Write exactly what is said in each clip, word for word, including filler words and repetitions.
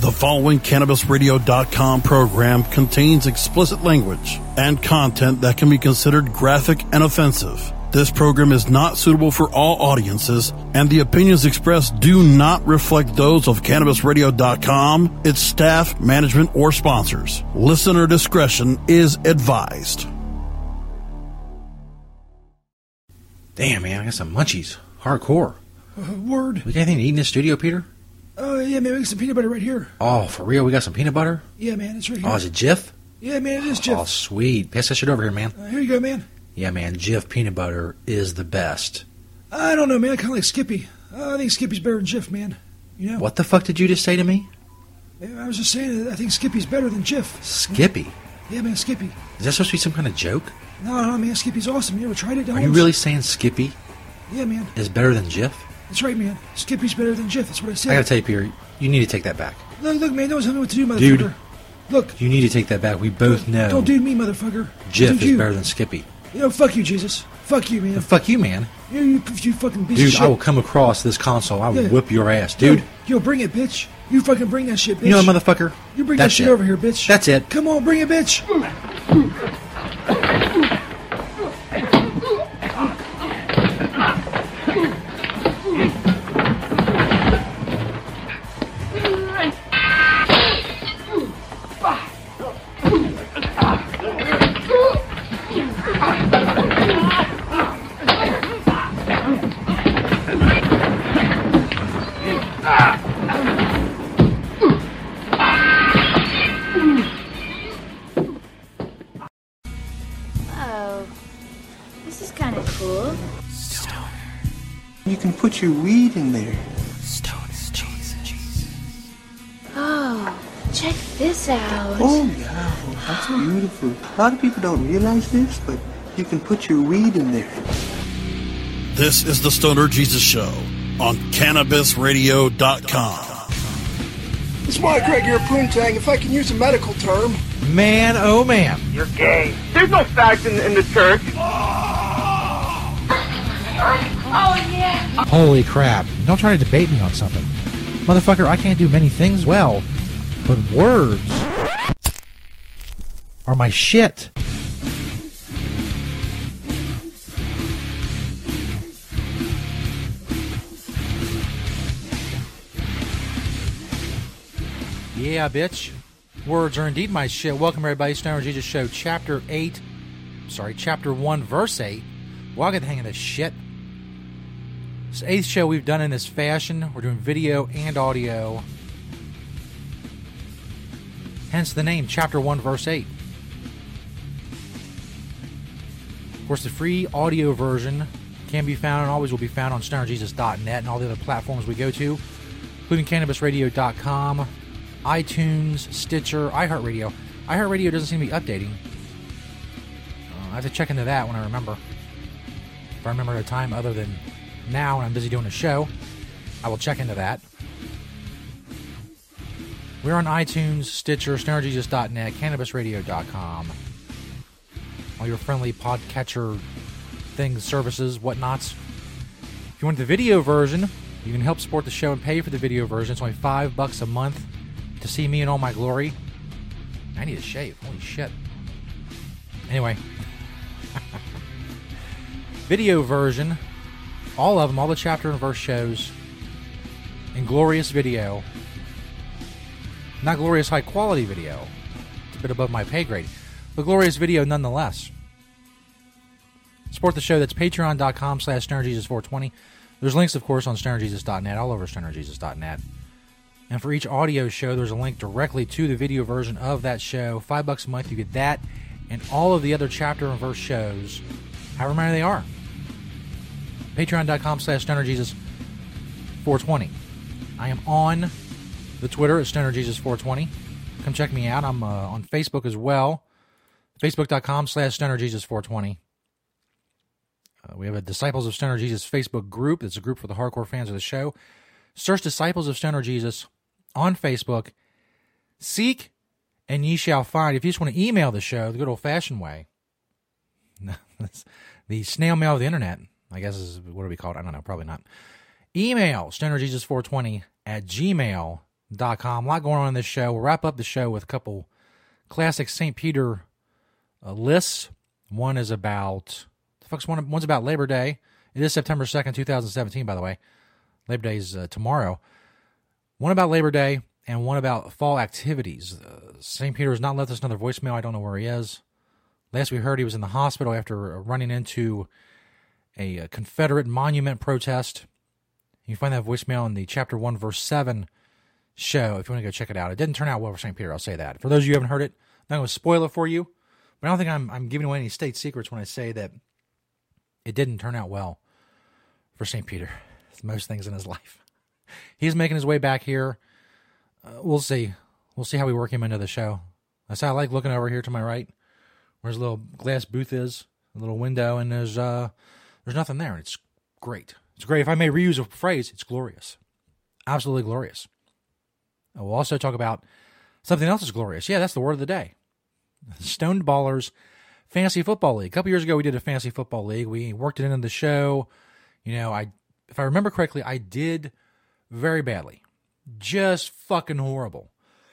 The following Cannabis Radio dot com program contains explicit language and content that can be considered graphic and offensive. This program is not suitable for all audiences, and the opinions expressed do not reflect those of Cannabis Radio dot com, its staff, management, or sponsors. Listener discretion is advised. Damn, man, I got some munchies. Hardcore. Uh, word. We got anything to eat in this studio, Peter? Oh, uh, yeah, man, we got some peanut butter right here. Oh, for real? We got some peanut butter? Yeah, man, it's right here. Oh, is it Jif? Yeah, man, it is Jif. Oh, sweet. Pass that shit over here, man. Uh, here you go, man. Yeah, man, Jif peanut butter is the best. I don't know, man. I kind of like Skippy. Uh, I think Skippy's better than Jif, man. You know? What the fuck did you just say to me? I was just saying that I think Skippy's better than Jif. Skippy? Yeah, man, Skippy. Is that supposed to be some kind of joke? No, no, man, Skippy's awesome. You ever tried it? Are you really saying Skippy? Yeah, man. Is better than Jif? That's right, man. Skippy's better than Jif. That's what I said. I gotta tell you, Peter, you need to take that back. Look, look, man, no one's telling me what to do, motherfucker. Dude. Look. You need to take that back. We both don't, know. Don't dude me, motherfucker. Jif dude is you. better than Skippy. You know, fuck you, Jesus. Fuck you, man. And fuck you, man. You, you, you fucking piece Dude, of shit. I will come across this console. I will Yeah. whip your ass, dude. Yo, yo, bring it, bitch. You fucking bring that shit, bitch. You know what, motherfucker? You bring That's that shit it. over here, bitch. That's it. Come on, bring it, bitch. You can put your weed in there. Stoner Jesus. Oh, check this out. Oh, yeah. That's beautiful. A lot of people don't realize this, but you can put your weed in there. This is the Stoner Jesus Show on Cannabis Radio dot com. It's my Greg here, Poontang, if I can use a medical term. Man, oh man. You're gay. There's no facts in, in the church. Oh, yeah. Holy crap. Don't try to debate me on something. Motherfucker, I can't do many things well, but words are my shit. Yeah, bitch. Words are indeed my shit. Welcome, everybody. Stoner Jesus Show, Chapter eight. Sorry, Chapter one, Verse eight. Well, I get the hang of this shit. It's the eighth show we've done in this fashion. We're doing video and audio. Hence the name, Chapter one, Verse eight. Of course, the free audio version can be found and always will be found on Stoner Jesus dot net and all the other platforms we go to, including Cannabis Radio dot com, iTunes, Stitcher, iHeartRadio. iHeartRadio doesn't seem to be updating. Uh, I have to check into that when I remember. If I remember at a time other than now when I'm busy doing a show, I will check into that. We're on iTunes, Stitcher, Stoner Jesus dot net, Cannabis Radio dot com. All your friendly podcatcher things, services, whatnots. If you want the video version, you can help support the show and pay for the video version. It's only five bucks a month to see me in all my glory. I need a shave. Holy shit. Anyway. Video version. All of them, all the chapter and verse shows in glorious video. Not glorious high quality video. It's a bit above my pay grade. But glorious video nonetheless. Support the show. That's patreon.com slash Stoner Jesus four twenty. There's links, of course, on Stoner Jesus dot net, all over Stoner Jesus dot net. And for each audio show, there's a link directly to the video version of that show. Five bucks a month, you get that and all of the other chapter and verse shows, however many they are. Patreon.com slash Stoner Jesus four twenty. I am on the Twitter at Stoner Jesus four twenty. Come check me out. I'm uh, on Facebook as well. Facebook.com slash Stoner Jesus four twenty. Uh, we have a Disciples of Stoner Jesus Facebook group. It's a group for the hardcore fans of the show. Search Disciples of Stoner Jesus on Facebook. Seek and ye shall find. If you just want to email the show the good old-fashioned way, the snail mail of the internet, I guess is, what do we call it? I don't know, probably not. Email stoner jesus four twenty at gmail dot com. A lot going on in this show. We'll wrap up the show with a couple classic Saint Peter uh, lists. One is about, the fuck's one? One's about Labor Day. It is September second, twenty seventeen, by the way. Labor Day is uh, tomorrow. One about Labor Day and one about fall activities. Uh, Saint Peter has not left us another voicemail. I don't know where he is. Last we heard, he was in the hospital after running into a, a Confederate monument protest. You can find that voicemail in the chapter one, verse seven show if you want to go check it out. It didn't turn out well for Saint Peter, I'll say that. For those of you who haven't heard it, I'm not going to spoil it for you, but I don't think I'm, I'm giving away any state secrets when I say that it didn't turn out well for Saint Peter. It's most things in his life. He's making his way back here. Uh, we'll see. We'll see how we work him into the show. That's how I like looking over here to my right, where his little glass booth is, a little window, and there's uh, there's nothing there. It's great. It's great. If I may reuse a phrase, it's glorious. Absolutely glorious. We'll also talk about something else that's glorious. Yeah, that's the word of the day. Stoned Ballers Fantasy Football League. A couple years ago, we did a Fantasy Football League. We worked it into the show. You know, I, if I remember correctly, I did very badly. Just fucking horrible.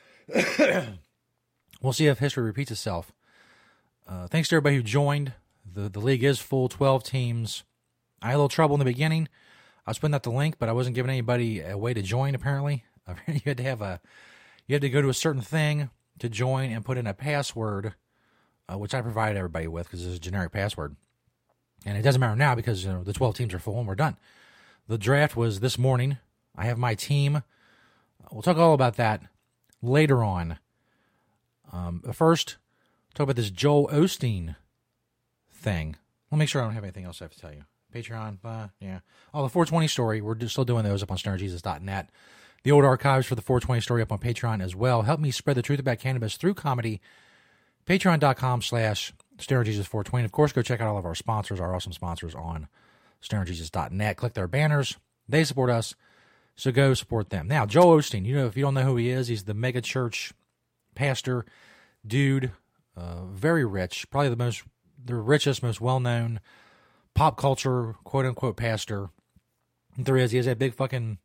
We'll see if history repeats itself. Uh, thanks to everybody who joined. The, the league is full, twelve teams. I had a little trouble in the beginning. I was putting out the link, but I wasn't giving anybody a way to join, apparently. You had to have a, you had to go to a certain thing to join and put in a password, uh, which I provided everybody with because it's a generic password. And it doesn't matter now because, you know, the twelve teams are full and we're done. The draft was this morning. I have my team. We'll talk all about that later on. Um, but first, talk about this Joel Osteen thing. Let me make sure I don't have anything else I have to tell you. Patreon, uh, yeah. Oh, the four twenty story. We're just still doing those up on stoner jesus dot net. The old archives for the four twenty story up on Patreon as well. Help me spread the truth about cannabis through comedy. Patreon.com slash stoner jesus four twenty. Of course, go check out all of our sponsors, our awesome sponsors on stoner jesus dot net. Click their banners. They support us, so go support them. Now, Joel Osteen, you know, if you don't know who he is, he's the mega church pastor dude, uh, very rich, probably the most, the richest, most well-known pop culture, quote-unquote, pastor there is. He has that big fucking,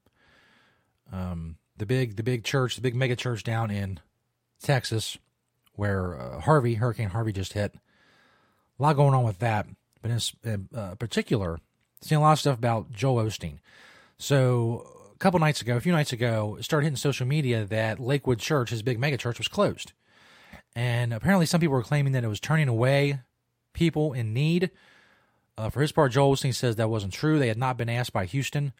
um, the big, the big church, the big mega church down in Texas where uh, Harvey, Hurricane Harvey just hit. A lot going on with that. But in uh, particular, seeing a lot of stuff about Joel Osteen. So a couple nights ago, a few nights ago, it started hitting social media that Lakewood Church, his big mega church, was closed. And apparently some people were claiming that it was turning away people in need. Uh, for his part, Joel Osteen says that wasn't true. They had not been asked by Houston,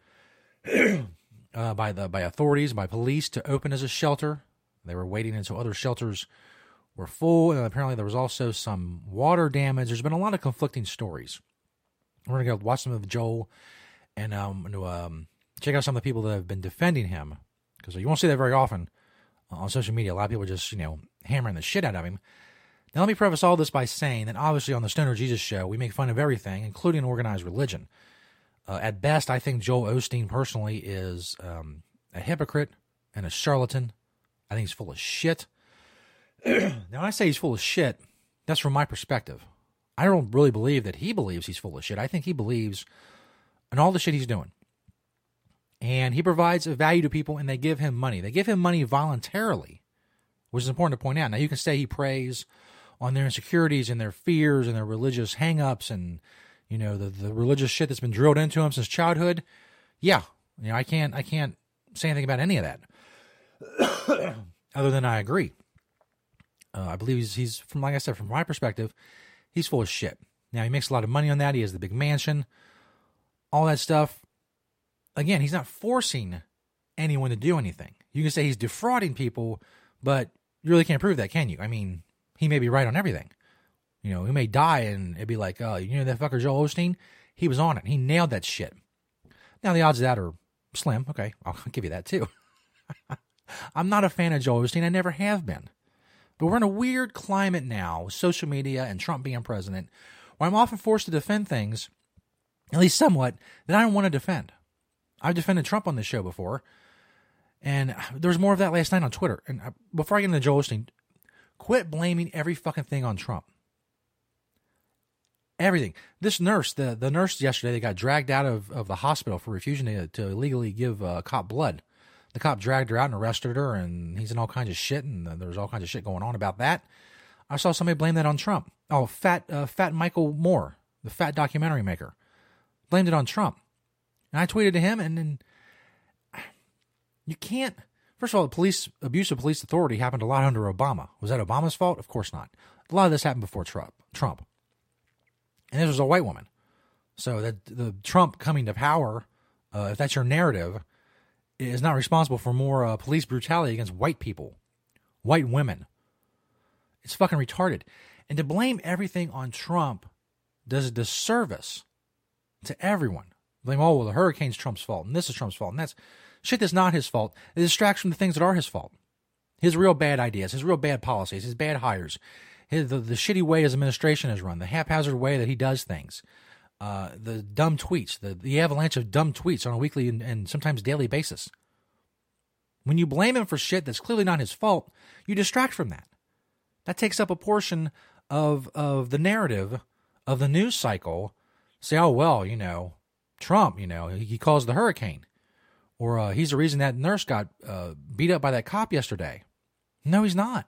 uh, by the by authorities, by police to open as a shelter. They were waiting until other shelters were full. And apparently there was also some water damage. There's been a lot of conflicting stories. We're going to go watch some of Joel and um, to, um, check out some of the people that have been defending him. Because you won't see that very often on social media. A lot of people just, you know, hammering the shit out of him. Now, let me preface all this by saying that obviously on the Stoner Jesus Show, we make fun of everything, including organized religion. Uh, at best, I think Joel Osteen personally is um, a hypocrite and a charlatan. I think he's full of shit. Now, when I say he's full of shit, that's from my perspective. I don't really believe that he believes he's full of shit. I think he believes in all the shit he's doing. And he provides a value to people, and they give him money. They give him money voluntarily, which is important to point out. Now, you can say he preys on their insecurities and their fears and their religious hang-ups and, you know, the, the religious shit that's been drilled into him since childhood. Yeah, you know, I can't I can't say anything about any of that other than I agree. Uh, I believe he's, he's, from like I said, from my perspective, he's full of shit. Now, he makes a lot of money on that. He has the big mansion, all that stuff. Again, he's not forcing anyone to do anything. You can say he's defrauding people, but you really can't prove that, can you? I mean, he may be right on everything. You know, he may die and it'd be like, oh, you know that fucker Joel Osteen? He was on it. He nailed that shit. Now, the odds of that are slim. Okay, I'll give you that too. I'm not a fan of Joel Osteen. I never have been. But we're in a weird climate now with social media and Trump being president where I'm often forced to defend things, at least somewhat, that I don't want to defend. I've defended Trump on this show before, and there was more of that last night on Twitter. And before I get into Joel Osteen, quit blaming every fucking thing on Trump. Everything. This nurse, the, the nurse yesterday that got dragged out of, of the hospital for refusing to, to illegally give uh, cop blood. The cop dragged her out and arrested her, and he's in all kinds of shit, and there's all kinds of shit going on about that. I saw somebody blame that on Trump. Oh, fat, uh, fat Michael Moore, the fat documentary maker, blamed it on Trump. And I tweeted to him, and then you can't. First of all, the police abuse of police authority happened a lot under Obama. Was that Obama's fault? Of course not. A lot of this happened before Trump. Trump, and this was a white woman. So that the Trump coming to power, uh, if that's your narrative, is not responsible for more uh, police brutality against white people, white women. It's fucking retarded. And to blame everything on Trump does a disservice to everyone. Blame, oh, well, the hurricane's Trump's fault, and this is Trump's fault, and that's shit that's not his fault. It distracts from the things that are his fault. His real bad ideas, his real bad policies, his bad hires, his, the, the shitty way his administration is run, the haphazard way that he does things, uh, the dumb tweets, the, the avalanche of dumb tweets on a weekly and, and sometimes daily basis. When you blame him for shit that's clearly not his fault, you distract from that. That takes up a portion of of the narrative of the news cycle. Say, oh, well, you know, Trump, you know, he caused the hurricane. Or uh, he's the reason that nurse got uh, beat up by that cop yesterday. No, he's not.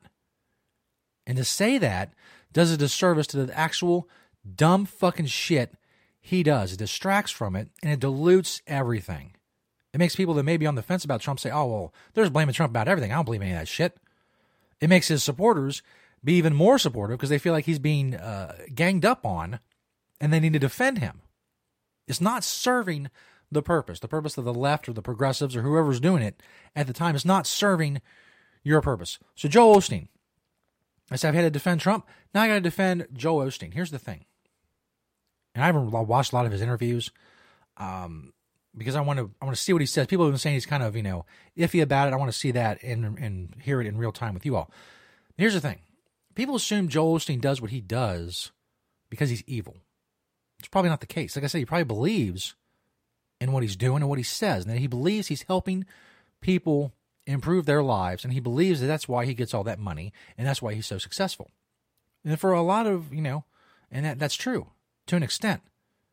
And to say that does a disservice to the actual dumb fucking shit he does. It distracts from it, and it dilutes everything. It makes people that may be on the fence about Trump say, oh, well, they're just blaming Trump about everything. I don't believe any of that shit. It makes his supporters be even more supportive because they feel like he's being uh, ganged up on, and they need to defend him. It's not serving the purpose, the purpose of the left or the progressives or whoever's doing it at the time. It's not serving your purpose. So Joel Osteen, I said I've had to defend Trump. Now I got to defend Joel Osteen. Here's the thing. And I haven't watched a lot of his interviews um, because I want to I want to see what he says. People have been saying he's kind of, you know, iffy about it. I want to see that and, and hear it in real time with you all. Here's the thing. People assume Joel Osteen does what he does because he's evil. It's probably not the case. Like I said, he probably believes in what he's doing and what he says. And that he believes he's helping people improve their lives. And he believes that that's why he gets all that money. And that's why he's so successful. And for a lot of, you know, and that, that's true to an extent.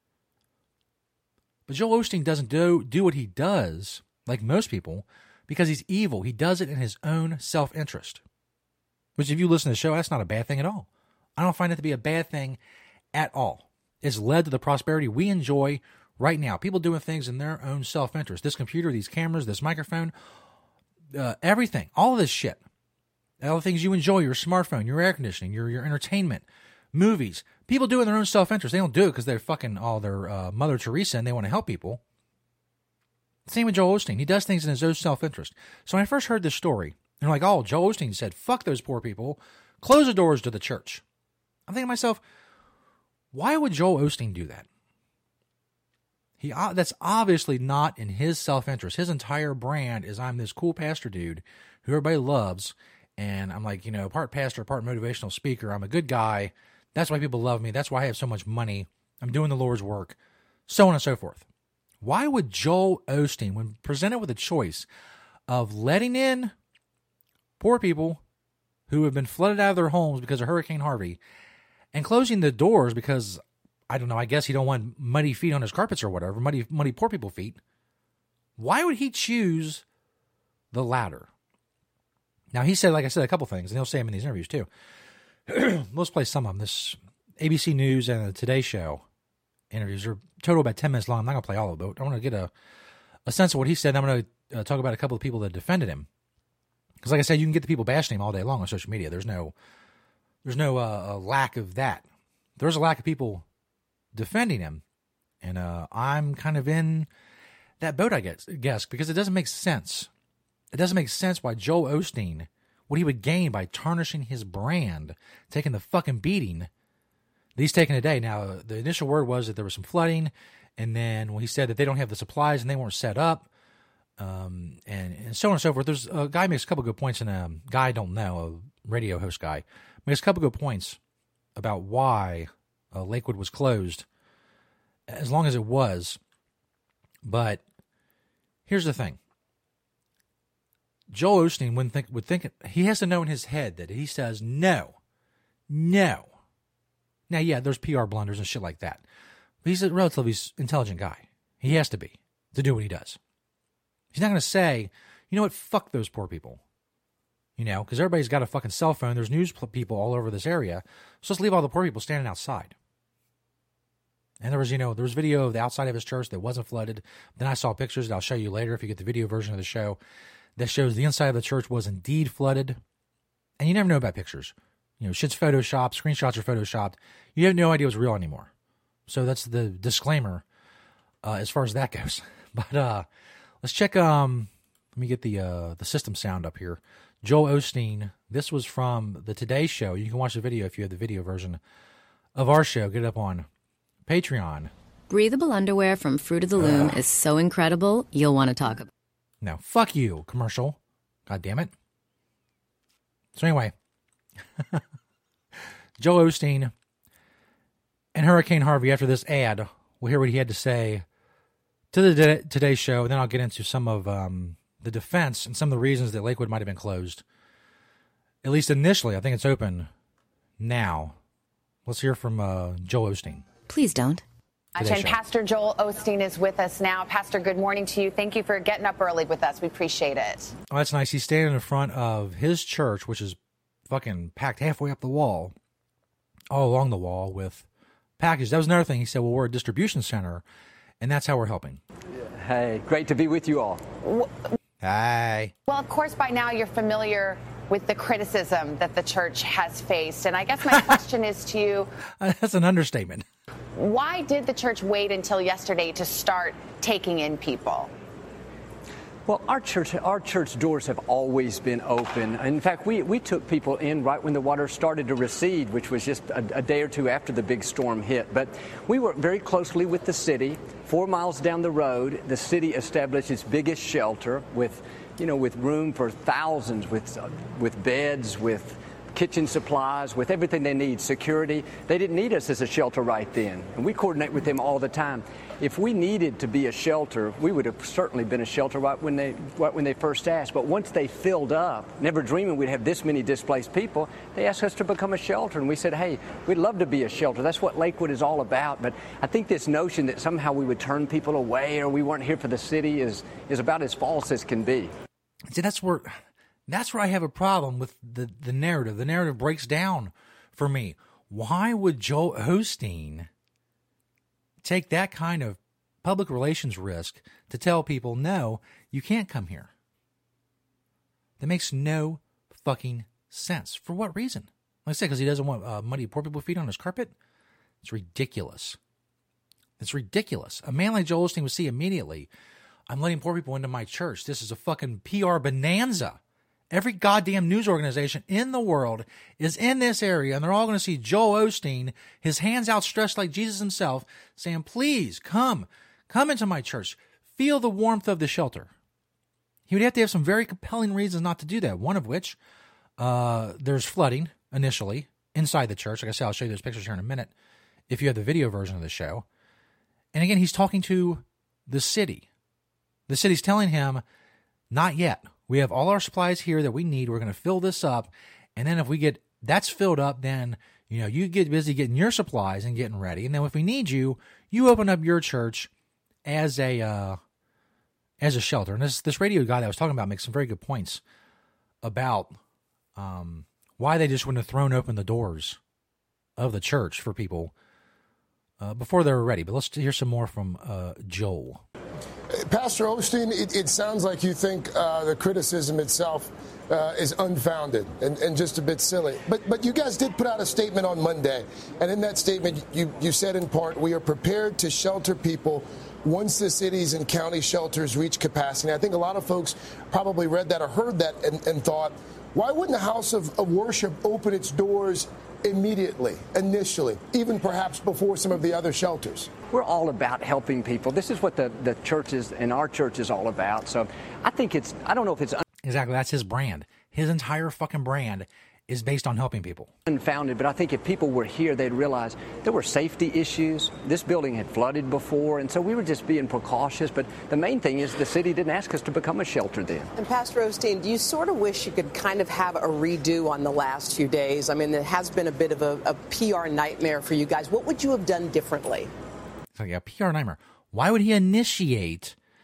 But Joel Osteen doesn't do, do what he does, like most people, because he's evil. He does it in his own self-interest. Which if you listen to the show, that's not a bad thing at all. I don't find it to be a bad thing at all. It's led to the prosperity we enjoy right now. People doing things in their own self-interest. This computer, these cameras, this microphone, uh, everything, all of this shit. All the things you enjoy, your smartphone, your air conditioning, your your entertainment, movies. People do it in their own self-interest. They don't do it because they're fucking all their uh, Mother Teresa and they want to help people. Same with Joel Osteen. He does things in his own self-interest. So when I first heard this story, they're like, oh, Joel Osteen said, fuck those poor people. Close the doors to the church. I'm thinking to myself, why would Joel Osteen do that? He uh, That's obviously not in his self-interest. His entire brand is I'm this cool pastor dude who everybody loves. And I'm like, you know, part pastor, part motivational speaker. I'm a good guy. That's why people love me. That's why I have so much money. I'm doing the Lord's work. So on and so forth. Why would Joel Osteen, when presented with a choice of letting in poor people who have been flooded out of their homes because of Hurricane Harvey and closing the doors because, I don't know, I guess he don't want muddy feet on his carpets or whatever, muddy, muddy poor people feet. Why would he choose the latter? Now, he said, like I said, a couple things, and he'll say them in these interviews too. Let's play some of them. This A B C News and the Today Show interviews are total about ten minutes long. I'm not going to play all of it. I want to get a, a sense of what he said. I'm going to uh, talk about a couple of people that defended him. Because like I said, you can get the people bashing him all day long on social media. There's no there's no uh, lack of that. There's a lack of people defending him. And uh, I'm kind of in that boat, I guess, guess, because it doesn't make sense. It doesn't make sense why Joel Osteen, what he would gain by tarnishing his brand, taking the fucking beating that he's taking today. Now, the initial word was that there was some flooding, and then when he said that they don't have the supplies and they weren't set up, um, and, and so on and so forth. There's a guy makes a couple good points, and a guy I don't know, a radio host guy, makes a couple good points about why uh, Lakewood was closed, as long as it was. But here's the thing. Joel Osteen would think, would think, he has to know in his head that he says, no, no. Now, yeah, there's P R blunders and shit like that. But he's a relatively intelligent guy. He has to be to do what he does. He's not going to say, You know what? Fuck those poor people. You know, because everybody's got a fucking cell phone. There's news people all over this area. So let's leave all the poor people standing outside. And there was, you know, there was video of the outside of his church that wasn't flooded. Then I saw pictures that I'll show you later if you get the video version of the show that shows the inside of the church was indeed flooded. And you never know about pictures. You know, shit's photoshopped, screenshots are photoshopped. You have no idea what's real anymore. So that's the disclaimer uh, as far as that goes. But uh, let's check. Um, let me get the uh, the system sound up here. Joel Osteen. This was from the Today Show. You can watch the video if you have the video version of our show. Get it up on Patreon. Breathable underwear from Fruit of the Loom Ugh. is so incredible, you'll want to talk about it. No, fuck you, commercial. God damn it. So anyway, Joel Osteen and Hurricane Harvey, after this ad, we'll hear what he had to say to the Today Show, and then I'll get into some of um, the defense and some of the reasons that Lakewood might have been closed. At least initially, I think it's open now. Let's hear from uh, Joel Osteen. Please don't. And Pastor Joel Osteen is with us now. Pastor, good morning to you. Thank you for getting up early with us. We appreciate it. Oh, that's nice. He's standing in front of his church, which is fucking packed halfway up the wall, all along the wall with packages. That was another thing. He said, well, we're a distribution center, and that's how we're helping. Hey, great to be with you all. Hi. Well, of course, by now you're familiar with the criticism that the church has faced. And I guess my question is to you. That's an understatement. Why did the church wait until yesterday to start taking in people? Well, our church, our church doors have always been open. In fact, we, we took people in right when the water started to recede, which was just a, a day or two after the big storm hit. But we worked very closely with the city. Four miles down the road, the city established its biggest shelter with, you know, with room for thousands, with uh, with beds, with kitchen supplies, with everything they need, security. They didn't need us as a shelter right then, and we coordinate with them all the time. If we needed to be a shelter, we would have certainly been a shelter right when they right when they first asked. But once they filled up, never dreaming we'd have this many displaced people, they asked us to become a shelter, and we said, hey, we'd love to be a shelter. That's what Lakewood is all about. But I think this notion that somehow we would turn people away or we weren't here for the city is is about as false as can be. See, that's where that's where I have a problem with the, the narrative. The narrative breaks down for me. Why would Joel Osteen take that kind of public relations risk to tell people, no, you can't come here? That makes no fucking sense. For what reason? Like I said, because he doesn't want uh, muddy poor people feet on his carpet? It's ridiculous. It's ridiculous. A man like Joel Osteen would see immediately, I'm letting poor people into my church. This is a fucking P R bonanza. Every goddamn news organization in the world is in this area, and they're all going to see Joel Osteen, his hands outstretched like Jesus himself, saying, please, come, come into my church. Feel the warmth of the shelter. He would have to have some very compelling reasons not to do that, one of which, uh, there's flooding initially inside the church. Like I said, I'll show you those pictures here in a minute if you have the video version of the show. And again, he's talking to the city. The city's telling him, not yet. We have all our supplies here that we need. We're going to fill this up. And then if we get, that's filled up, then, you know, you get busy getting your supplies and getting ready. And then if we need you, you open up your church as a, uh, as a shelter. And this, this radio guy that I was talking about makes some very good points about, um, why they just wouldn't have thrown open the doors of the church for people, uh, before they were ready. But let's hear some more from, uh, Joel. Pastor Osteen, it, it sounds like you think uh, the criticism itself uh, is unfounded and, and just a bit silly. But but you guys did put out a statement on Monday, and in that statement you, you said in part, we are prepared to shelter people once the cities and county shelters reach capacity. I think a lot of folks probably read that or heard that and, and thought, why wouldn't the house of, of worship open its doors immediately, initially, even perhaps before some of the other shelters? We're all about helping people. This is what the, the church is, and our church is all about. So I think it's, I don't know if it's... Un- exactly, that's his brand. His entire fucking brand is based on helping people. Unfounded, but I think if people were here, they'd realize there were safety issues. This building had flooded before, and so we were just being precautious. But the main thing is the city didn't ask us to become a shelter then. And Pastor Osteen, do you sort of wish you could kind of have a redo on the last few days? I mean, it has been a bit of a, a P R nightmare for you guys. What would you have done differently? It's like a P R nightmare. Why would he initiate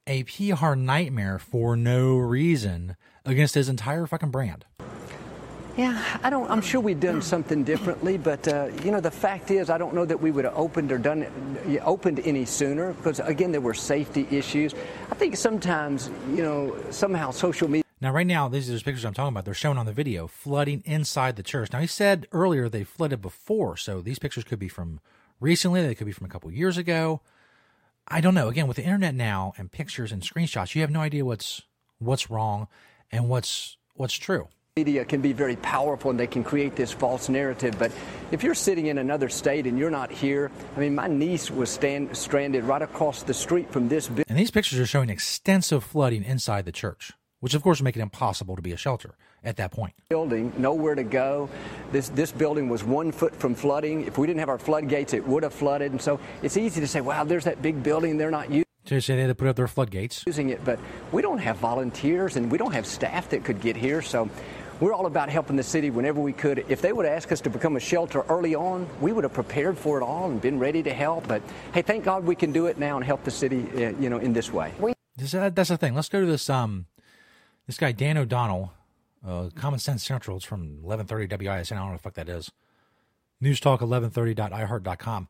a P R nightmare for no reason against his entire fucking brand. Yeah, I don't. I'm sure we've done something differently, but uh, you know, the fact is, I don't know that we would have opened or done it, opened any sooner because, again, there were safety issues. I think sometimes, you know, somehow social media. Now, right now, these are the pictures I'm talking about. They're shown on the video, flooding inside the church. Now, he said earlier they flooded before, so these pictures could be from recently. They could be from a couple years ago. I don't know. Again, with the internet now and pictures and screenshots, you have no idea what's what's wrong and what's what's true. Media can be very powerful and they can create this false narrative. But if you're sitting in another state and you're not here, I mean, my niece was stand, stranded right across the street from this building. And these pictures are showing extensive flooding inside the church, which of course would make it impossible to be a shelter at that point. Building, nowhere to go. This this building was one foot from flooding. If we didn't have our floodgates, it would have flooded. And so it's easy to say, wow, there's that big building they're not using. To say they had to put up their floodgates. Using it, but we don't have volunteers and we don't have staff that could get here. So we're all about helping the city whenever we could. If they would have asked us to become a shelter early on, we would have prepared for it all and been ready to help. But hey, thank God we can do it now and help the city, uh, you know, in this way. This, uh, that's the thing. Let's go to this um, this guy Dan O'Donnell, uh, Common Sense Central. It's from eleven thirty W I S N. I don't know what the fuck that is. Newstalk eleven thirty dot i heart dot com.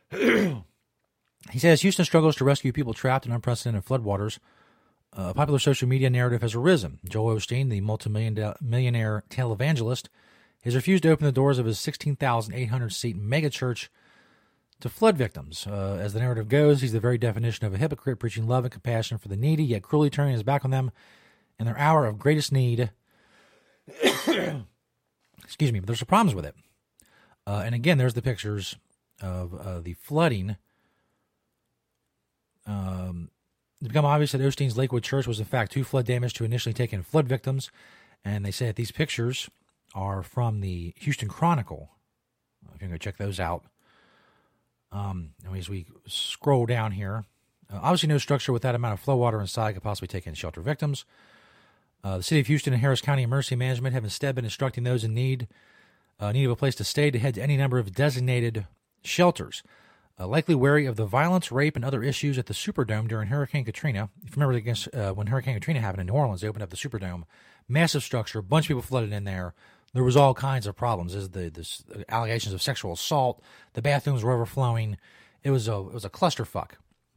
He says Houston struggles to rescue people trapped in unprecedented floodwaters. Uh, a popular social media narrative has arisen. Joel Osteen, the multi-millionaire televangelist, has refused to open the doors of his sixteen thousand eight hundred seat megachurch to flood victims. Uh, as the narrative goes, he's the very definition of a hypocrite, preaching love and compassion for the needy, yet cruelly turning his back on them in their hour of greatest need. Excuse me, but there's some problems with it. Uh, and again, there's the pictures of uh, the flooding. Um, it's become obvious that Osteen's Lakewood Church was in fact too flood damaged to initially take in flood victims. And they say that these pictures are from the Houston Chronicle. If you can go check those out. Um, as we scroll down here, uh, obviously no structure with that amount of flow water inside could possibly take in shelter victims. Uh, the City of Houston and Harris County Emergency Management have instead been instructing those in need, uh, need of a place to stay to head to any number of designated shelters. Uh, likely wary of the violence, rape, and other issues at the Superdome during Hurricane Katrina. If you remember against, uh, when Hurricane Katrina happened in New Orleans, they opened up the Superdome. Massive structure, a bunch of people flooded in there. There was all kinds of problems. There's the this, uh, allegations of sexual assault. The bathrooms were overflowing. It was a it was a clusterfuck.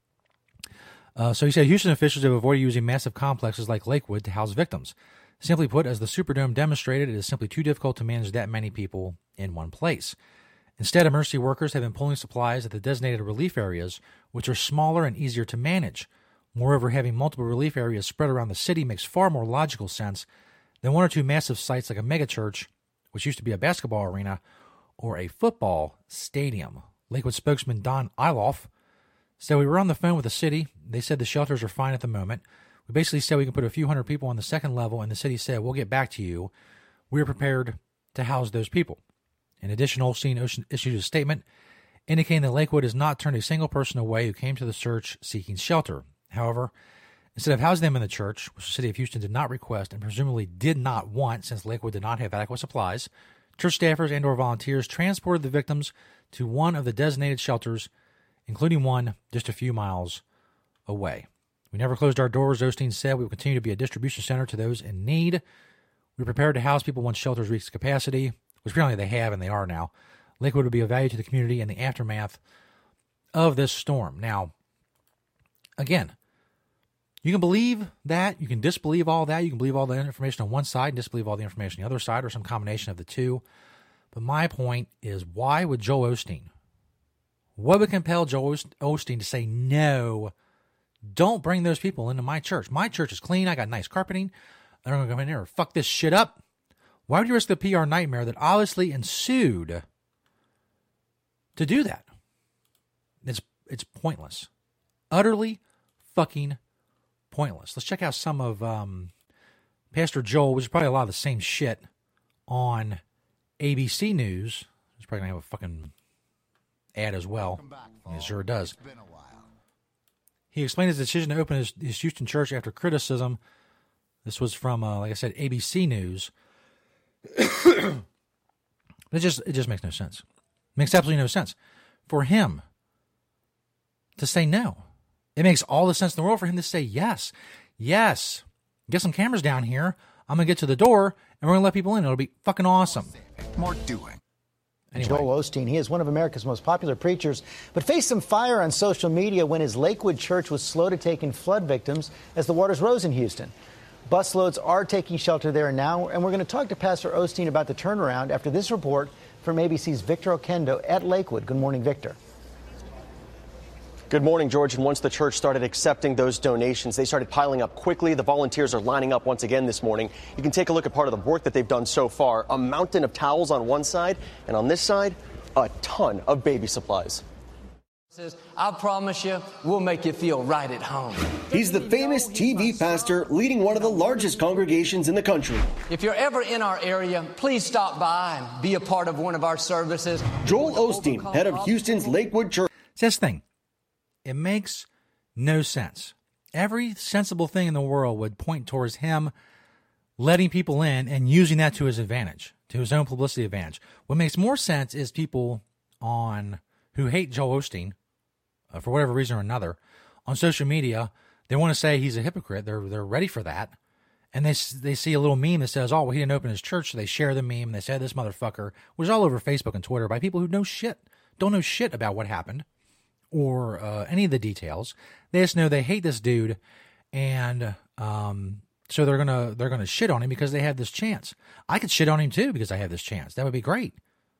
Uh, so he said Houston officials have avoided using massive complexes like Lakewood to house victims. Simply put, as the Superdome demonstrated, it is simply too difficult to manage that many people in one place. Instead, emergency workers have been pulling supplies at the designated relief areas, which are smaller and easier to manage. Moreover, having multiple relief areas spread around the city makes far more logical sense than one or two massive sites like a megachurch, which used to be a basketball arena, or a football stadium. Lakewood spokesman Don Iloff said, we were on the phone with the city. They said the shelters are fine at the moment. We basically said we can put a few hundred people on the second level, and the city said, we'll get back to you. We're prepared to house those people. In addition, Osteen issued a statement indicating that Lakewood has not turned a single person away who came to the church seeking shelter. However, instead of housing them in the church, which the city of Houston did not request and presumably did not want since Lakewood did not have adequate supplies, church staffers and or volunteers transported the victims to one of the designated shelters, including one just a few miles away. We never closed our doors, Osteen said. We will continue to be a distribution center to those in need. We're prepared to house people once shelters reach capacity, which apparently they have and they are now. Lakewood would be of value to the community in the aftermath of this storm. Now, again, you can believe that. You can disbelieve all that. You can believe all the information on one side and disbelieve all the information on the other side, or some combination of the two. But my point is, why would Joel Osteen, what would compel Joel Osteen to say, no, don't bring those people into my church? My church is clean. I got nice carpeting. I don't want to come in here and fuck this shit up. Why would you risk the P R nightmare that obviously ensued to do that? It's it's pointless. Utterly fucking pointless. Let's check out some of um, Pastor Joel, which is probably a lot of the same shit, on A B C News. It's probably going to have a fucking ad as well. It sure does. It's been a while. He explained his decision to open his, his Houston church after criticism. This was from, uh, like I said, A B C News. it just it just makes no sense. Makes absolutely no sense for him to say no. It makes all the sense in the world for him to say, yes, yes, get some cameras down here. I'm going to get to the door, and we're going to let people in. It'll be fucking awesome. More doing. Anyway. Joel Osteen, he is one of America's most popular preachers, but faced some fire on social media when his Lakewood church was slow to take in flood victims as the waters rose in Houston. Busloads are taking shelter there now, and we're going to talk to Pastor Osteen about the turnaround after this report from A B C's Victor Oquendo at Lakewood. Good morning, Victor. Good morning, George. And once the church started accepting those donations, they started piling up quickly. The volunteers are lining up once again this morning. You can take a look at part of the work that they've done so far. A mountain of towels on one side, and on this side, a ton of baby supplies. I promise you, we'll make you feel right at home. He's the famous T V pastor leading one of the largest congregations in the country. If you're ever in our area, please stop by and be a part of one of our services. Joel Osteen, head of Houston's Lakewood Church. It's this thing. It makes no sense. Every sensible thing in the world would point towards him letting people in and using that to his advantage, to his own publicity advantage. What makes more sense is people on who hate Joel Osteen, uh, for whatever reason or another, on social media. They want to say he's a hypocrite. They're they're ready for that, and they they see a little meme that says, "Oh, well, he didn't open his church," so they share the meme. They say this motherfucker, which is all over Facebook and Twitter by people who know shit, don't know shit about what happened or uh, any of the details. They just know they hate this dude, and um, so they're gonna they're gonna shit on him because they have this chance. I could shit on him too because I have this chance. That would be great.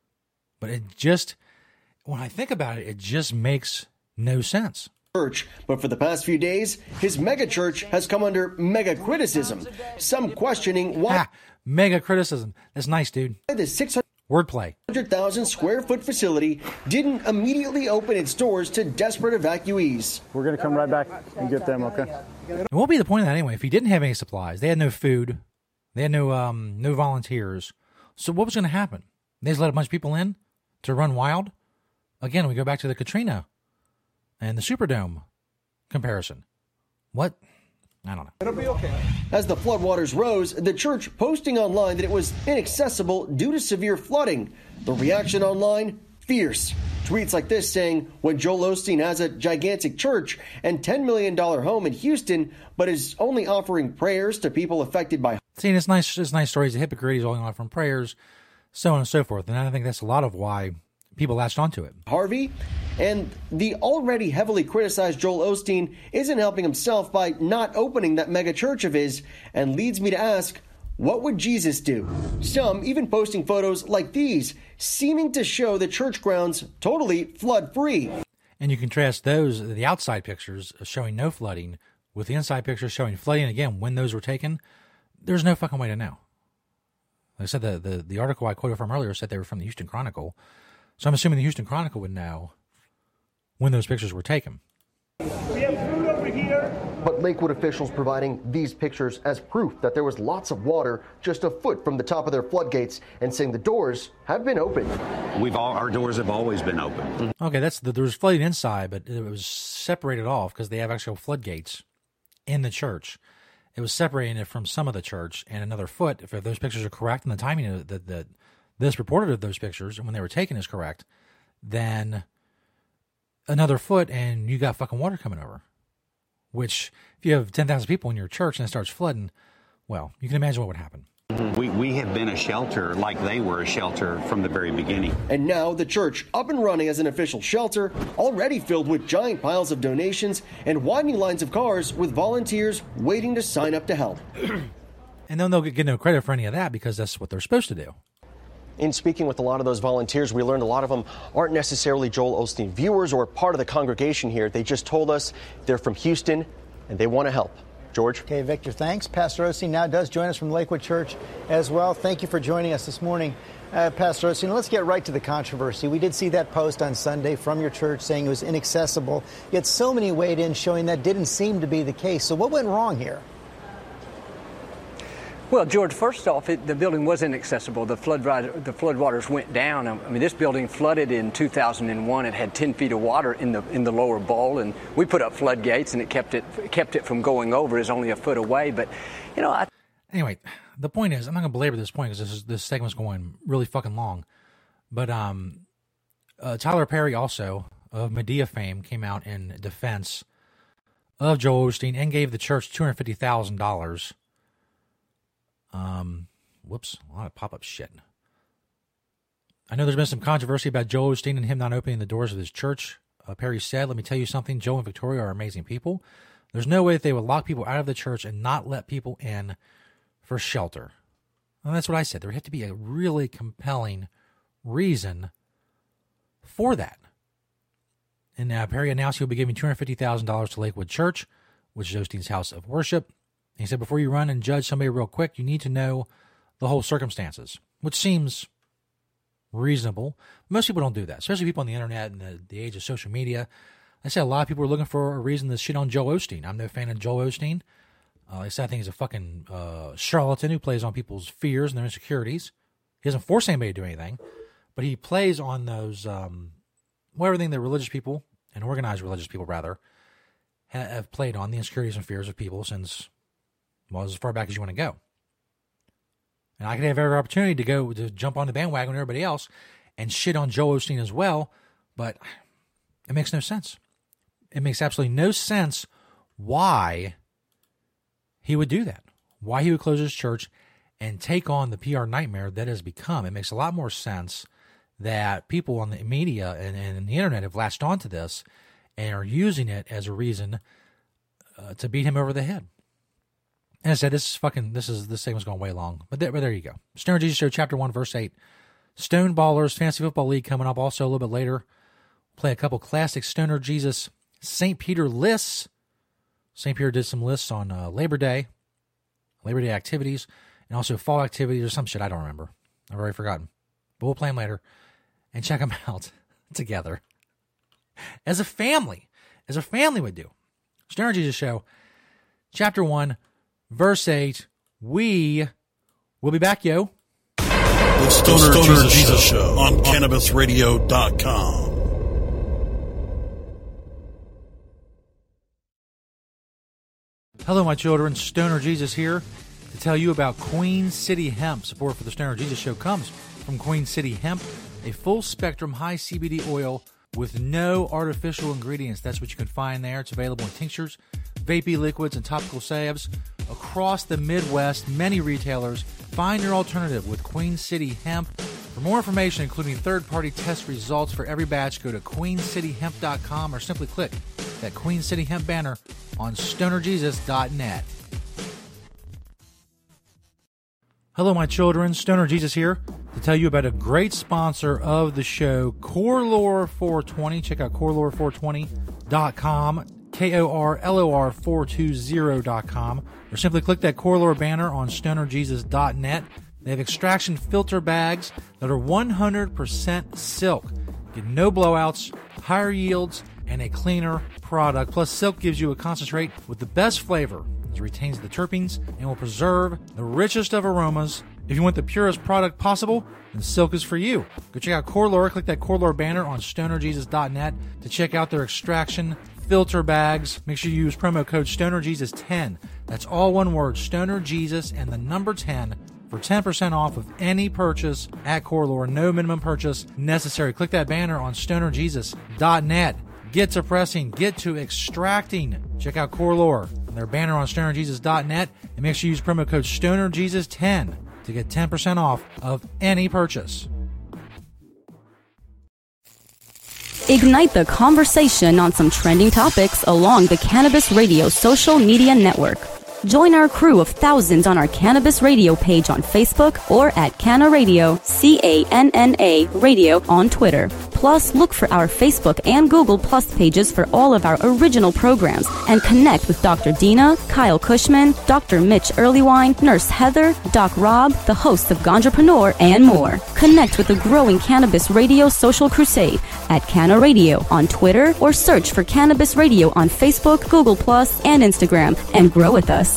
But it just, when I think about it, it just makes no sense. Church, but for the past few days, his mega church has come under mega criticism. Some questioning why ah, mega criticism. That's nice, dude. The six wordplay hundred thousand square foot facility didn't immediately open its doors to desperate evacuees. We're going to come right back and get them, okay? And what would be the point of that anyway? If he didn't have any supplies, they had no food, they had no um no volunteers. So what was going to happen? They just let a bunch of people in to run wild? Again, we go back to the Katrina and the Superdome comparison. What? I don't know. It'll be okay. As the floodwaters rose, the church posting online that it was inaccessible due to severe flooding. The reaction online, fierce. Tweets like this saying, when Joel Osteen has a gigantic church and ten million dollars home in Houston, but is only offering prayers to people affected by... See, it's nice, it's nice stories of hypocrite. He's only offering prayers, so on and so forth. And I think that's a lot of why people latched onto it. Harvey, and the already heavily criticized Joel Osteen isn't helping himself by not opening that mega church of his, and leads me to ask, what would Jesus do? Some even posting photos like these, seeming to show the church grounds totally flood-free. And you contrast those, the outside pictures showing no flooding, with the inside pictures showing flooding. Again, when those were taken, there's no fucking way to know. Like I said, the, the, the article I quoted from earlier said they were from the Houston Chronicle. So I'm assuming the Houston Chronicle would know when those pictures were taken. We have food over here. But Lakewood officials providing these pictures as proof that there was lots of water just a foot from the top of their floodgates, and saying the doors have been open. We've all, our doors have always been open. Okay, that's the, there was flooding inside, but it was separated off because they have actual floodgates in the church. It was separating it from some of the church and another foot. If those pictures are correct and the timing of the, the this reported of those pictures and when they were taken is correct, then another foot and you got fucking water coming over. Which, if you have ten thousand people in your church and it starts flooding, well, you can imagine what would happen. We we have been a shelter like they were a shelter from the very beginning. And now the church up and running as an official shelter, already filled with giant piles of donations and winding lines of cars with volunteers waiting to sign up to help. And then they'll get no credit for any of that because that's what they're supposed to do. In speaking with a lot of those volunteers, we learned a lot of them aren't necessarily Joel Osteen viewers or part of the congregation here. They just told us they're from Houston and they want to help. George? Okay, Victor, thanks. Pastor Osteen now does join us from Lakewood Church as well. Thank you for joining us this morning, uh, Pastor Osteen. Let's get right to the controversy. We did see that post on Sunday from your church saying it was inaccessible, yet so many weighed in showing that didn't seem to be the case. So what went wrong here? Well, George, first off, it, the building was inaccessible. The flood the floodwaters went down. I mean, this building flooded in two thousand one. It had ten feet of water in the in the lower bowl, and we put up floodgates, and it kept it kept it from going over. It's only a foot away, but you know. I... Anyway, the point is, I'm not going to belabor this point because this is, this segment's going really fucking long. But um, uh, Tyler Perry, also of Medea fame, came out in defense of Joel Osteen and gave the church two hundred fifty thousand dollars. Um, whoops, a lot of pop-up shit. I know there's been some controversy about Joel Osteen and him not opening the doors of his church. Uh, Perry said, let me tell you something, Joe and Victoria are amazing people. There's no way that they would lock people out of the church and not let people in for shelter. And that's what I said. There would have to be a really compelling reason for that. And now Perry announced he will be giving two hundred fifty thousand dollars to Lakewood Church, which is Osteen's house of worship. And he said, before you run and judge somebody real quick, you need to know the whole circumstances, which seems reasonable. Most people don't do that, especially people on the internet and the, the age of social media. I say a lot of people are looking for a reason to shit on Joel Osteen. I'm no fan of Joel Osteen. Uh, I said I think he's a fucking uh, charlatan who plays on people's fears and their insecurities. He doesn't force anybody to do anything, but he plays on those, um, well, everything that religious people, and organized religious people rather, ha- have played on, the insecurities and fears of people since, well, as far back as you want to go. And I could have every opportunity to go to jump on the bandwagon with everybody else and shit on Joel Osteen as well, but it makes no sense. It makes absolutely no sense why he would do that, why he would close his church and take on the P R nightmare that has become. It makes a lot more sense that people on the media and, and the internet have latched onto this and are using it as a reason uh, to beat him over the head. And I said, this is fucking, this is, this segment's going way long, but there, but there you go. Stoner Jesus Show, chapter one, verse eight. Stone Ballers Fantasy Football League coming up also a little bit later. Play a couple classic Stoner Jesus Saint Peter lists. Saint Peter did some lists on uh, Labor Day, Labor Day activities, and also fall activities or some shit I don't remember. I've already forgotten. But we'll play them later and check them out together. As a family. As a family would do. Stoner Jesus Show, chapter one, verse eight. We will be back, yo. The Stoner, the Stoner Jesus, Jesus Show on Cannabis Radio dot com. Hello, my children. Stoner Jesus here to tell you about Queen City Hemp. Support for the Stoner Jesus Show comes from Queen City Hemp, a full-spectrum high C B D oil with no artificial ingredients. That's what you can find there. It's available in tinctures, vapey liquids, and topical salves. Across the Midwest, many retailers. Find your alternative with Queen City Hemp. For more information, including third-party test results for every batch, go to queen city hemp dot com or simply click that Queen City Hemp banner on stoner jesus dot net. Hello, my children. Stoner Jesus here to tell you about a great sponsor of the show, Core Lore four twenty. Check out core lore four twenty dot com, K O R L O R four twenty dot com, or simply click that Core Lore banner on stoner jesus dot net. They have extraction filter bags that are one hundred percent silk. Get no blowouts, higher yields, and a cleaner product. Plus, silk gives you a concentrate with the best flavor. It retains the terpenes and will preserve the richest of aromas. If you want the purest product possible, then silk is for you. Go check out Core Lore. Click that Core Lore banner on stoner jesus dot net to check out their extraction filter bags. Make sure you use promo code stoner jesus ten. That's all one word, Stoner Jesus and the number ten for ten percent off of any purchase at Core Lore. No minimum purchase necessary. Click that banner on stoner jesus dot net. Get to pressing. Get to extracting. Check out Core Lore and their banner on stoner jesus dot net. And make sure you use promo code stoner jesus ten to get ten percent off of any purchase. Ignite the conversation on some trending topics along the Cannabis Radio social media network. Join our crew of thousands on our Cannabis Radio page on Facebook or at Canna Radio, C A N N A Radio on Twitter. Plus, look for our Facebook and Google Plus pages for all of our original programs and connect with Doctor Dina, Kyle Cushman, Doctor Mitch Earlywine, Nurse Heather, Doc Rob, the hosts of Ganjapreneur, and more. Connect with the growing Cannabis Radio social crusade at Canna Radio on Twitter or search for Cannabis Radio on Facebook, Google Plus, and Instagram and grow with us.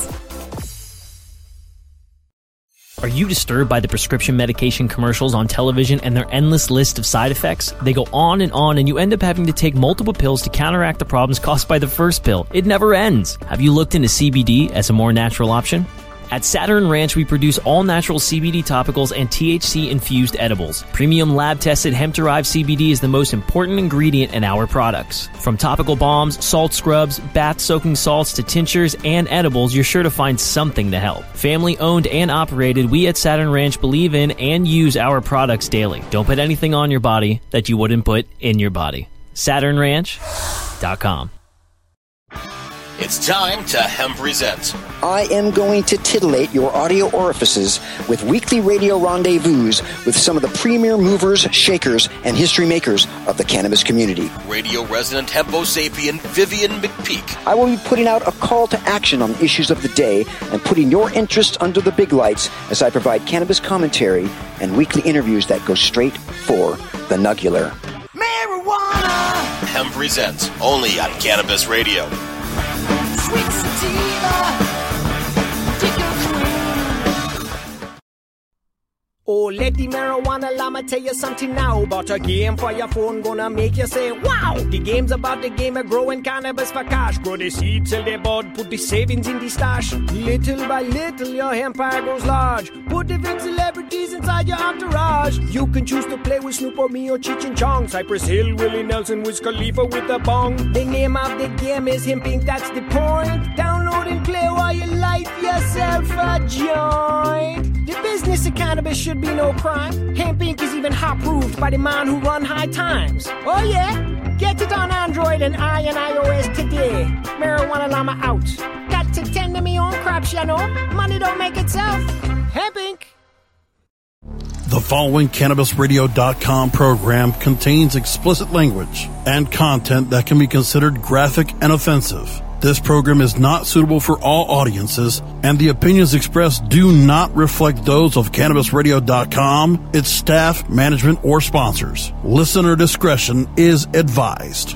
Are you disturbed by the prescription medication commercials on television and their endless list of side effects? They go on and on, and you end up having to take multiple pills to counteract the problems caused by the first pill. It never ends. Have you looked into C B D as a more natural option? At Saturn Ranch, we produce all-natural C B D topicals and T H C-infused edibles. Premium lab-tested hemp-derived C B D is the most important ingredient in our products. From topical balms, salt scrubs, bath-soaking salts to tinctures and edibles, you're sure to find something to help. Family-owned and operated, we at Saturn Ranch believe in and use our products daily. Don't put anything on your body that you wouldn't put in your body. Saturn Ranch dot com. It's time to Hemp Present. I am going to titillate your audio orifices with weekly radio rendezvous with some of the premier movers, shakers, and history makers of the cannabis community. Radio resident hempo sapien Vivian McPeak. I will be putting out a call to action on issues of the day and putting your interest under the big lights as I provide cannabis commentary and weekly interviews that go straight for the nugular. Marijuana! Hemp Present, only on Cannabis Radio. Sweet sativa, oh, let the marijuana llama tell you something now about a game for your phone gonna make you say, wow! The game's about the game of growing cannabis for cash. Grow the seed, sell the bud, put the savings in the stash. Little by little, your empire grows large. Put different celebrities inside your entourage. You can choose to play with Snoop or me or Cheech and Chong, Cypress Hill, Willie Nelson, Wiz Khalifa with a bong. The name of the game is Hemp Incorporated, that's the point. Download and play while you light yourself a joint. The business of cannabis should be no crime. Hemp Incorporated is even hot-proofed by the man who run High Times. Oh yeah? Get it on Android and I and iOS today. Marijuana Llama out. Got to tend to me own crops, you know. Money don't make itself. Hemp Incorporated. The following Cannabis Radio dot com program contains explicit language and content that can be considered graphic and offensive. This program is not suitable for all audiences, and the opinions expressed do not reflect those of Cannabis Radio dot com, its staff, management, or sponsors. Listener discretion is advised.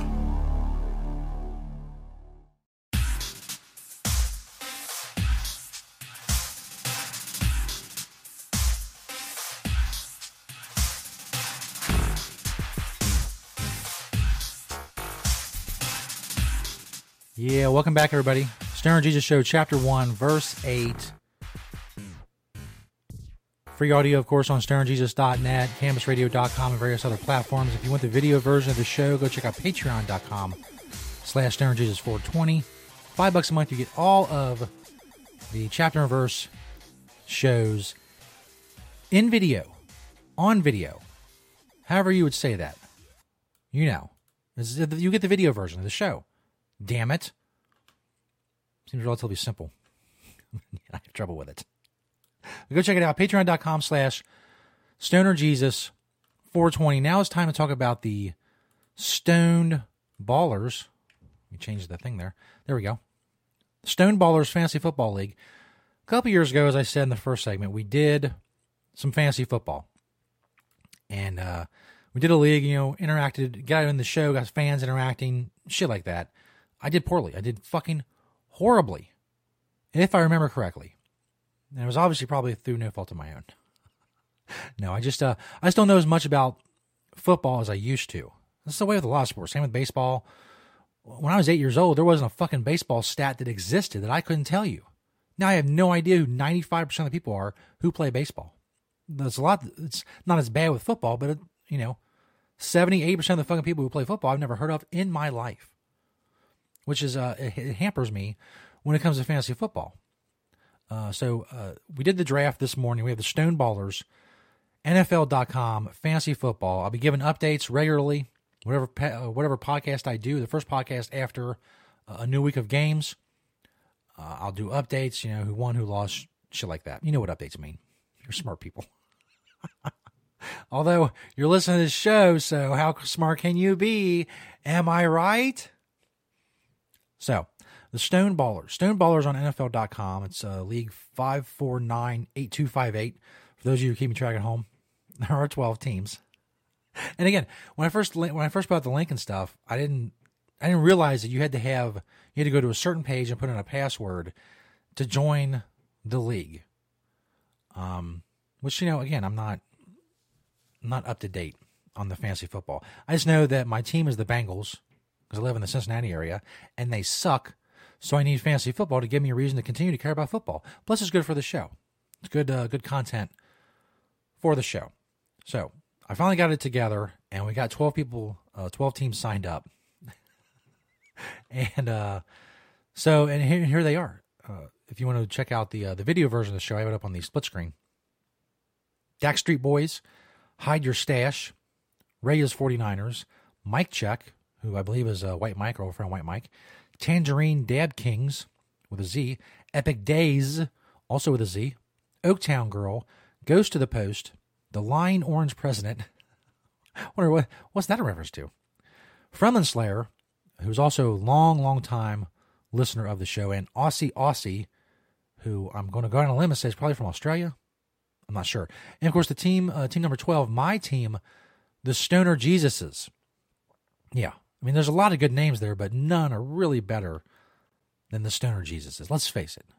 Yeah, welcome back, everybody. Stoner Jesus Show, Chapter one, Verse eight. Free audio, of course, on stoner jesus dot net, cannabis radio dot com, and various other platforms. If you want the video version of the show, go check out patreon dot com slash stoner jesus four twenty. Five bucks a month, you get all of the Chapter and Verse shows in video, on video, however you would say that. You know, you get the video version of the show. Damn it. Seems relatively simple. I have trouble with it. But go check it out. Patreon dot com slash stoner jesus four twenty. Now it's time to talk about the Stoned Ballers. Let me change the thing there. There we go. Stoned Ballers Fantasy Football League. A couple years ago, as I said in the first segment, we did some fantasy football. And uh, we did a league, you know, interacted, got in the show, got fans interacting, shit like that. I did poorly. I did fucking horribly, if I remember correctly. And it was obviously probably through no fault of my own. No, I just, uh, I just don't know as much about football as I used to. That's the way with a lot of sports. Same with baseball. When I was eight years old, there wasn't a fucking baseball stat that existed that I couldn't tell you. Now I have no idea who ninety-five percent of the people are who play baseball. There's a lot, it's not as bad with football, but, it, you know, seventy-eight percent of the fucking people who play football I've never heard of in my life. Which is, uh, it, it hampers me when it comes to fantasy football. Uh, so uh, we did the draft this morning. We have the Stoned Ballers, N F L dot com, fantasy football. I'll be giving updates regularly, whatever uh, whatever podcast I do. The first podcast after uh, a new week of games, uh, I'll do updates, you know, who won, who lost, shit like that. You know what updates mean. You're smart people. Although you're listening to this show, so how smart can you be? Am I right? So, the Stoned Ballers. Stoned Ballers on N F L dot com. It's uh, League five four nine eight two five eight. For those of you who keep me track at home, there are twelve teams. And again, when I first when I first put out the link and stuff, I didn't I didn't realize that you had to have you had to go to a certain page and put in a password to join the league. Um, which, you know, again, I'm not I'm not up to date on the fantasy football. I just know that my team is the Bengals, because I live in the Cincinnati area, and they suck. So I need fantasy football to give me a reason to continue to care about football. Plus, it's good for the show. It's good, uh, good content for the show. So I finally got it together, and we got twelve people, uh, twelve teams signed up. and uh, so, and here, here they are. Uh, if you want to check out the uh, the video version of the show, I have it up on the split screen. Dak Street Boys, Hide Your Stash, Reyes 49ers, Mike Check, who I believe is uh, White Mike, or old friend White Mike, Tangerine Dad Kings with a Z, Epic Days, also with a Z, Oaktown Girl, Ghost to the Post, The Lying Orange President. I wonder what what's that a reference to? Fremlin Slayer, who's also a long, long time listener of the show, and Aussie Aussie, who I'm going to go on a limb and say is probably from Australia. I'm not sure. And of course, the team, uh, team number twelve, my team, the Stoner Jesuses. Yeah, I mean, there's a lot of good names there, but none are really better than the Stoner Jesuses. Let's face it.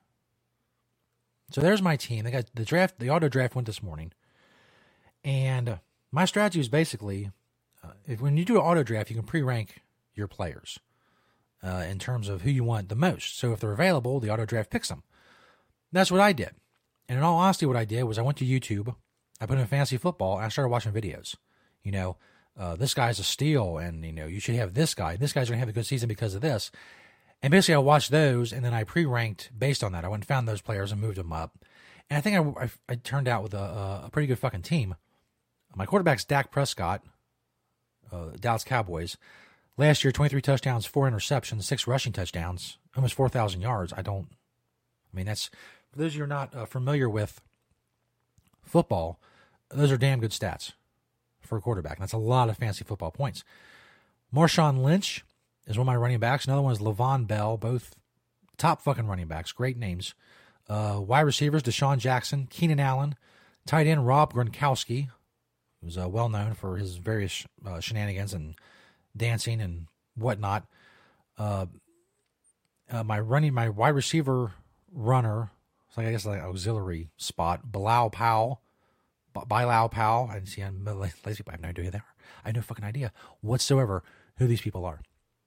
So there's my team. They got the draft. The auto draft went this morning, and uh, my strategy is basically, uh, if when you do an auto draft, you can pre-rank your players uh, in terms of who you want the most. So if they're available, the auto draft picks them. That's what I did. And in all honesty, what I did was I went to YouTube, I put in fantasy football, and I started watching videos. You know, uh, this guy's a steal, and, you know, you should have this guy. This guy's going to have a good season because of this. And basically, I watched those, and then I pre-ranked based on that. I went and found those players and moved them up. And I think I, I, I turned out with a, a pretty good fucking team. My quarterback's Dak Prescott, uh, Dallas Cowboys. Last year, twenty-three touchdowns, four interceptions, six rushing touchdowns, almost four thousand yards. I don't, I mean, that's... For those of you who are not uh, familiar with football, those are damn good stats for a quarterback. That's a lot of fantasy football points. Marshawn Lynch is one of my running backs. Another one is Le'Veon Bell, both top fucking running backs, great names. Uh, wide receivers, Deshaun Jackson, Keenan Allen. Tight end, Rob Gronkowski, who's uh, well known for his various uh, shenanigans and dancing and whatnot. Uh, uh, my running, my wide receiver runner, so I guess like auxiliary spot, Bilal Powell, B- Bilal Powell. I didn't see him. Lazy, I have no idea who they are. I have no fucking idea whatsoever who these people are.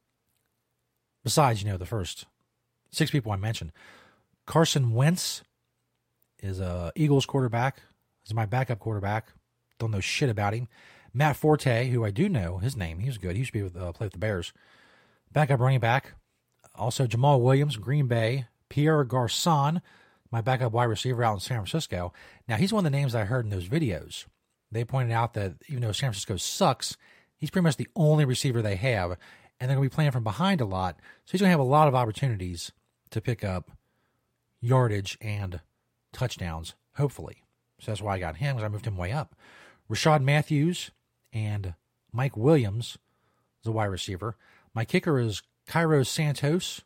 Besides, you know, the first six people I mentioned. Carson Wentz is a Eagles quarterback. He's my backup quarterback. Don't know shit about him. Matt Forte, who I do know his name. He was good. He used to be with, uh, play with the Bears. Backup running back. Also Jamal Williams, Green Bay. Pierre Garçon, my backup wide receiver out in San Francisco. Now, he's one of the names I heard in those videos. They pointed out that even though San Francisco sucks, he's pretty much the only receiver they have, and they're going to be playing from behind a lot, so he's going to have a lot of opportunities to pick up yardage and touchdowns, hopefully. So that's why I got him, because I moved him way up. Rashad Matthews and Mike Williams is a wide receiver. My kicker is Cairo Santos.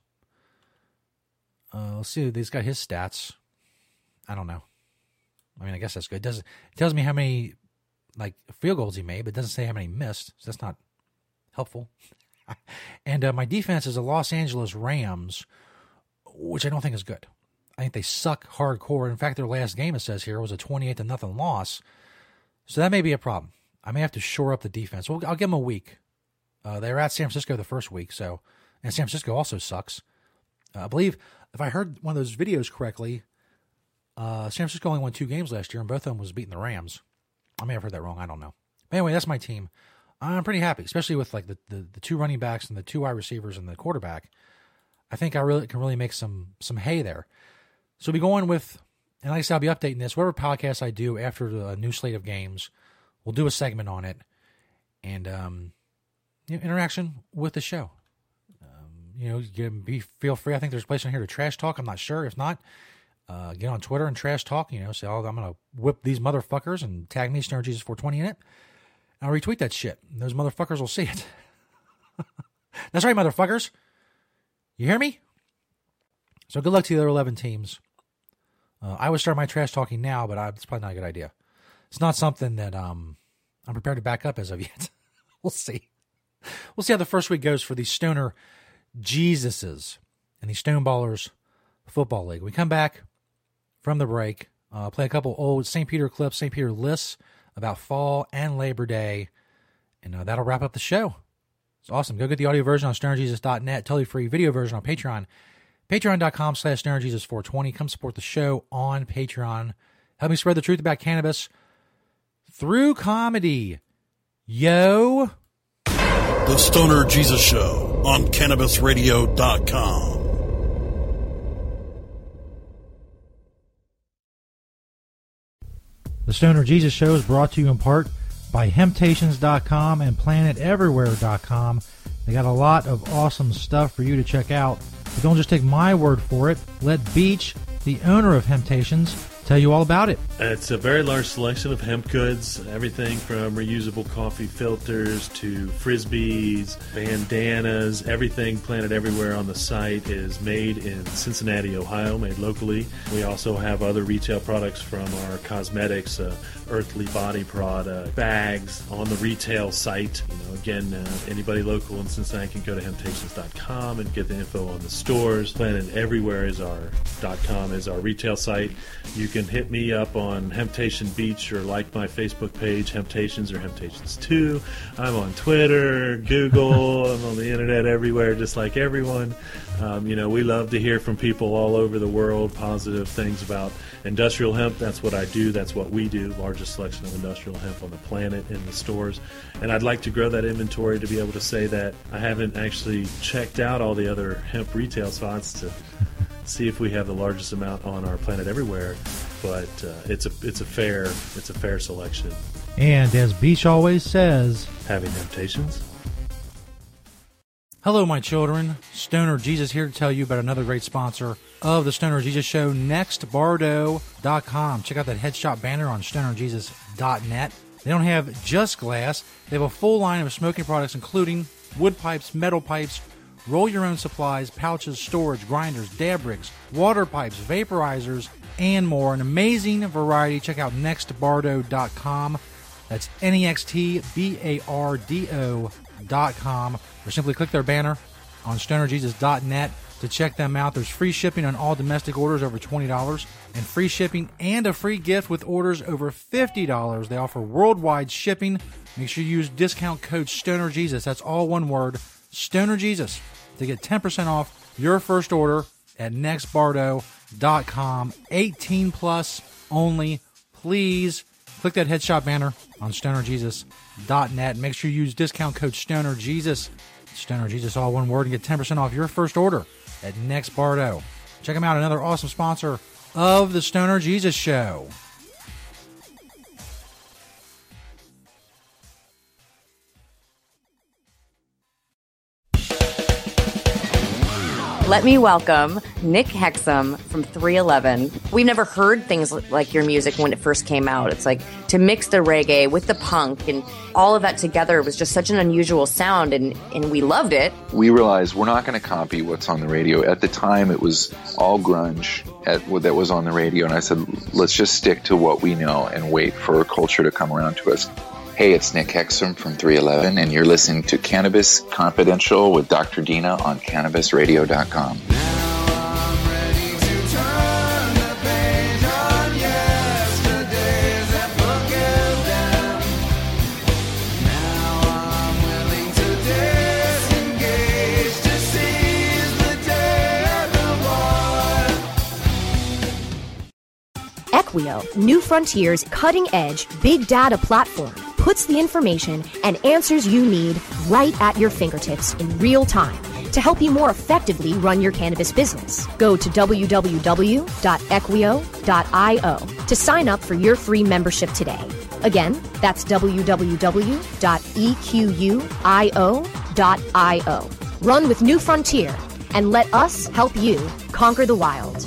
Uh, let's see, he's got his stats. I don't know. I mean, I guess that's good. It doesn't it tells me how many like field goals he made, but it doesn't say how many he missed. So that's not helpful. and uh, my defense is the Los Angeles Rams, which I don't think is good. I think they suck hardcore. In fact, their last game, it says here, was a twenty-eight to nothing loss. So that may be a problem. I may have to shore up the defense. Well, I'll give them a week. Uh, they were at San Francisco the first week, so and San Francisco also sucks. Uh, I believe, if I heard one of those videos correctly, uh, San Francisco only won two games last year, and both of them was beating the Rams. I may have heard that wrong. I don't know. But anyway, that's my team. I'm pretty happy, especially with like the, the, the two running backs and the two wide receivers and the quarterback. I think I really can really make some some hay there. So we'll be going with, and like I said, I'll be updating this. Whatever podcast I do after the new slate of games, we'll do a segment on it and um, you know, interaction with the show. You know, you be, feel free. I think there's a place on here to trash talk. I'm not sure. If not, uh, get on Twitter and trash talk. You know, say, oh, I'm going to whip ththese motherfuckers and tag me, Stoner Jesus four twenty in it. I'll retweet that shit. And those motherfuckers will see it. That's right, motherfuckers. You hear me? So good luck to the other eleven teams. Uh, I would start my trash talking now, but I, it's probably not a good idea. It's not something that um, I'm prepared to back up as of yet. We'll see. We'll see how the first week goes for the Stoner Jesuses and the Stoneballers Football League. We come back from the break, uh, play a couple old Saint Peter clips, Saint Peter lists about fall and Labor Day, and uh, that'll wrap up the show. It's awesome. Go get the audio version on stoner jesus dot net, totally free. Video version on Patreon, Patreon.com slash Stoner Jesus four twenty. Come support the show on Patreon. Help me spread the truth about cannabis through comedy. Yo. The Stoner Jesus Show on Cannabis Radio dot com. The Stoner Jesus Show is brought to you in part by Hemptations dot com and Planet Everywhere dot com. They got a lot of awesome stuff for you to check out. But don't just take my word for it. Let Beach, the owner of Hemptations, tell you all about it. It's a very large selection of hemp goods, everything from reusable coffee filters to frisbees, bandanas, everything Planet Everywhere on the site is made in Cincinnati, Ohio, made locally. We also have other retail products from our cosmetics, uh, Earthly Body product, bags on the retail site. You know, again, uh, anybody local in Cincinnati can go to Hemptations dot com and get the info on the stores. Planet Everywhere is our .com is our retail site. You can hit me up on Hemptation Beach or like my Facebook page, Hemptations or Hemptations two. I'm on Twitter, Google, I'm on the internet everywhere, just like everyone. Um, you know, we love to hear from people all over the world, positive things about industrial hemp. That's what I do. That's what we do. Largest selection of industrial hemp on the planet in the stores. And I'd like to grow that inventory to be able to say that I haven't actually checked out all the other hemp retail spots to see if we have the largest amount on our Planet Everywhere. But uh, it's a it's a fair it's a fair selection. And as Beach always says, having temptations. Hello, my children. Stoner Jesus here to tell you about another great sponsor of the Stoner Jesus Show, Next Bardo dot com. Check out that headshot banner on Stoner Jesus dot net. They don't have just glass. They have a full line of smoking products, including wood pipes, metal pipes, roll-your-own supplies, pouches, storage, grinders, dab rigs, water pipes, vaporizers, and more. An amazing variety. Check out Next Bardo dot com. That's N E X T B A R D O dot com. Or simply click their banner on Stoner Jesus dot net to check them out. There's free shipping on all domestic orders over twenty dollars and free shipping and a free gift with orders over fifty dollars. They offer worldwide shipping. Make sure you use discount code STONERJesus. That's all one word, STONERJesus, to get ten percent off your first order at Next Bardo dot com. eighteen plus only. Please click that headshot banner on Stoner Jesus dot net. Make sure you use discount code STONERJesus. STONERJesus, all one word, and get ten percent off your first order at Next Bardo. Check them out, another awesome sponsor of the Stoner Jesus Show. Let me welcome Nick Hexum from three eleven. We've never heard things like your music when it first came out. It's like to mix the reggae with the punk and all of that together was just such an unusual sound, and, and we loved it. We realized we're not going to copy what's on the radio. At the time, it was all grunge at, that was on the radio, and I said, let's just stick to what we know and wait for a culture to come around to us. Hey, it's Nick Hexum from three eleven, and you're listening to Cannabis Confidential with Doctor Dina on Cannabis Radio dot com. Equio, New Frontier's cutting-edge big data platform, puts the information and answers you need right at your fingertips in real time to help you more effectively run your cannabis business. Go to w w w dot equio dot i o to sign up for your free membership today. Again, that's w w w dot equio dot i o. Run with New Frontier and let us help you conquer the wild.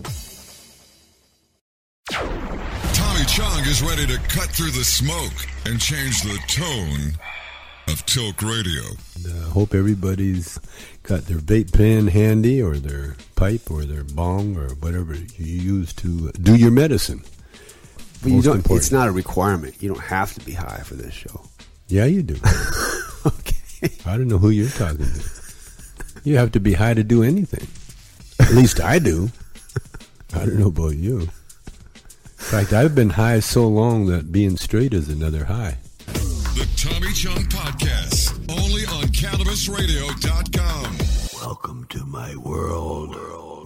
Tommy Chong is ready to cut through the smoke and change the tone of Tilk Radio. I hope everybody's got their vape pen handy, or their pipe, or their bong, or whatever you use to do your medicine. But you don't, it's not a requirement. You don't have to be high for this show. Yeah, you do. Okay. I don't know who you're talking to. You have to be high to do anything. At least I do. I don't know about you. In fact, I've been high so long that being straight is another high. The Tommy Chong Podcast, only on Cannabis Radio dot com. Welcome to my world.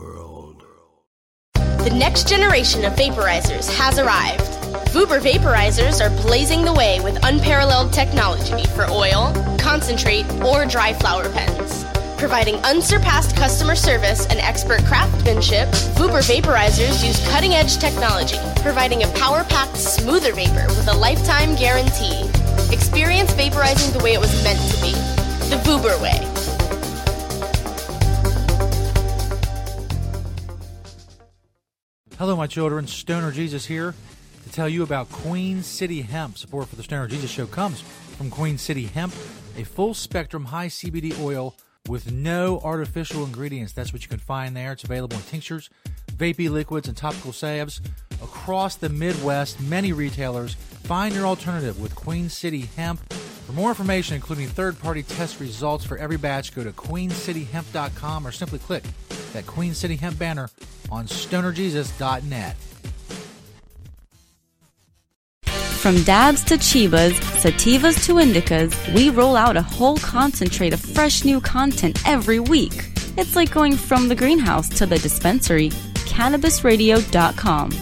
The next generation of vaporizers has arrived. Vuber vaporizers are blazing the way with unparalleled technology for oil, concentrate, or dry flower pens. Providing unsurpassed customer service and expert craftsmanship, Vuber vaporizers use cutting-edge technology, providing a power-packed, smoother vapor with a lifetime guarantee. Experience vaporizing the way it was meant to be. The Vuber way. Hello, my children. Stoner Jesus here to tell you about Queen City Hemp. Support for the Stoner Jesus Show comes from Queen City Hemp, a full-spectrum high C B D oil with no artificial ingredients. That's what you can find there. It's available in tinctures, vapey liquids, and topical salves. Across the Midwest, many retailers. Find your alternative with Queen City Hemp. For more information, including third-party test results for every batch, go to queen city hemp dot com or simply click that Queen City Hemp banner on stoner jesus dot net. From dabs to chibas, sativas to indicas, we roll out a whole concentrate of fresh new content every week. It's like going from the greenhouse to the dispensary. cannabis radio dot com.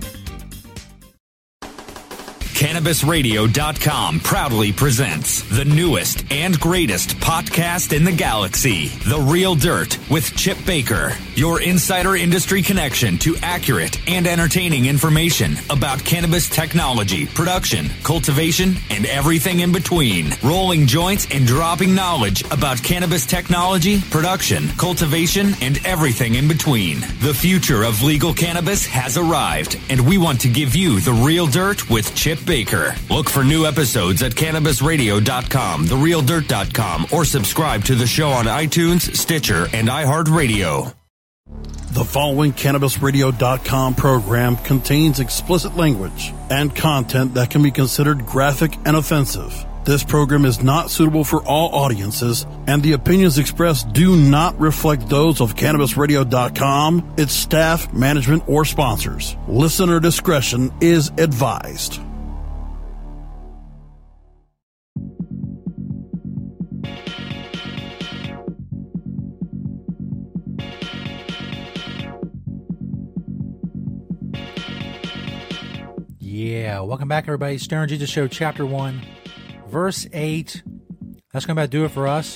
Cannabis Radio dot com proudly presents the newest and greatest podcast in the galaxy, The Real Dirt with Chip Baker, your insider industry connection to accurate and entertaining information about cannabis technology, production, cultivation, and everything in between. Rolling joints and dropping knowledge about cannabis technology, production, cultivation, and everything in between. The future of legal cannabis has arrived, and we want to give you the real dirt with Chip Baker. Baker. Look for new episodes at cannabis radio dot com, the real dirt dot com, or subscribe to the show on iTunes, Stitcher, and iHeartRadio. The following cannabis radio dot com program contains explicit language and content that can be considered graphic and offensive. This program is not suitable for all audiences, and the opinions expressed do not reflect those of cannabis radio dot com, its staff, management, or sponsors. Listener discretion is advised. Yeah, welcome back, everybody. Stoner Jesus Show, Chapter one, Verse eight. That's going to about do it for us.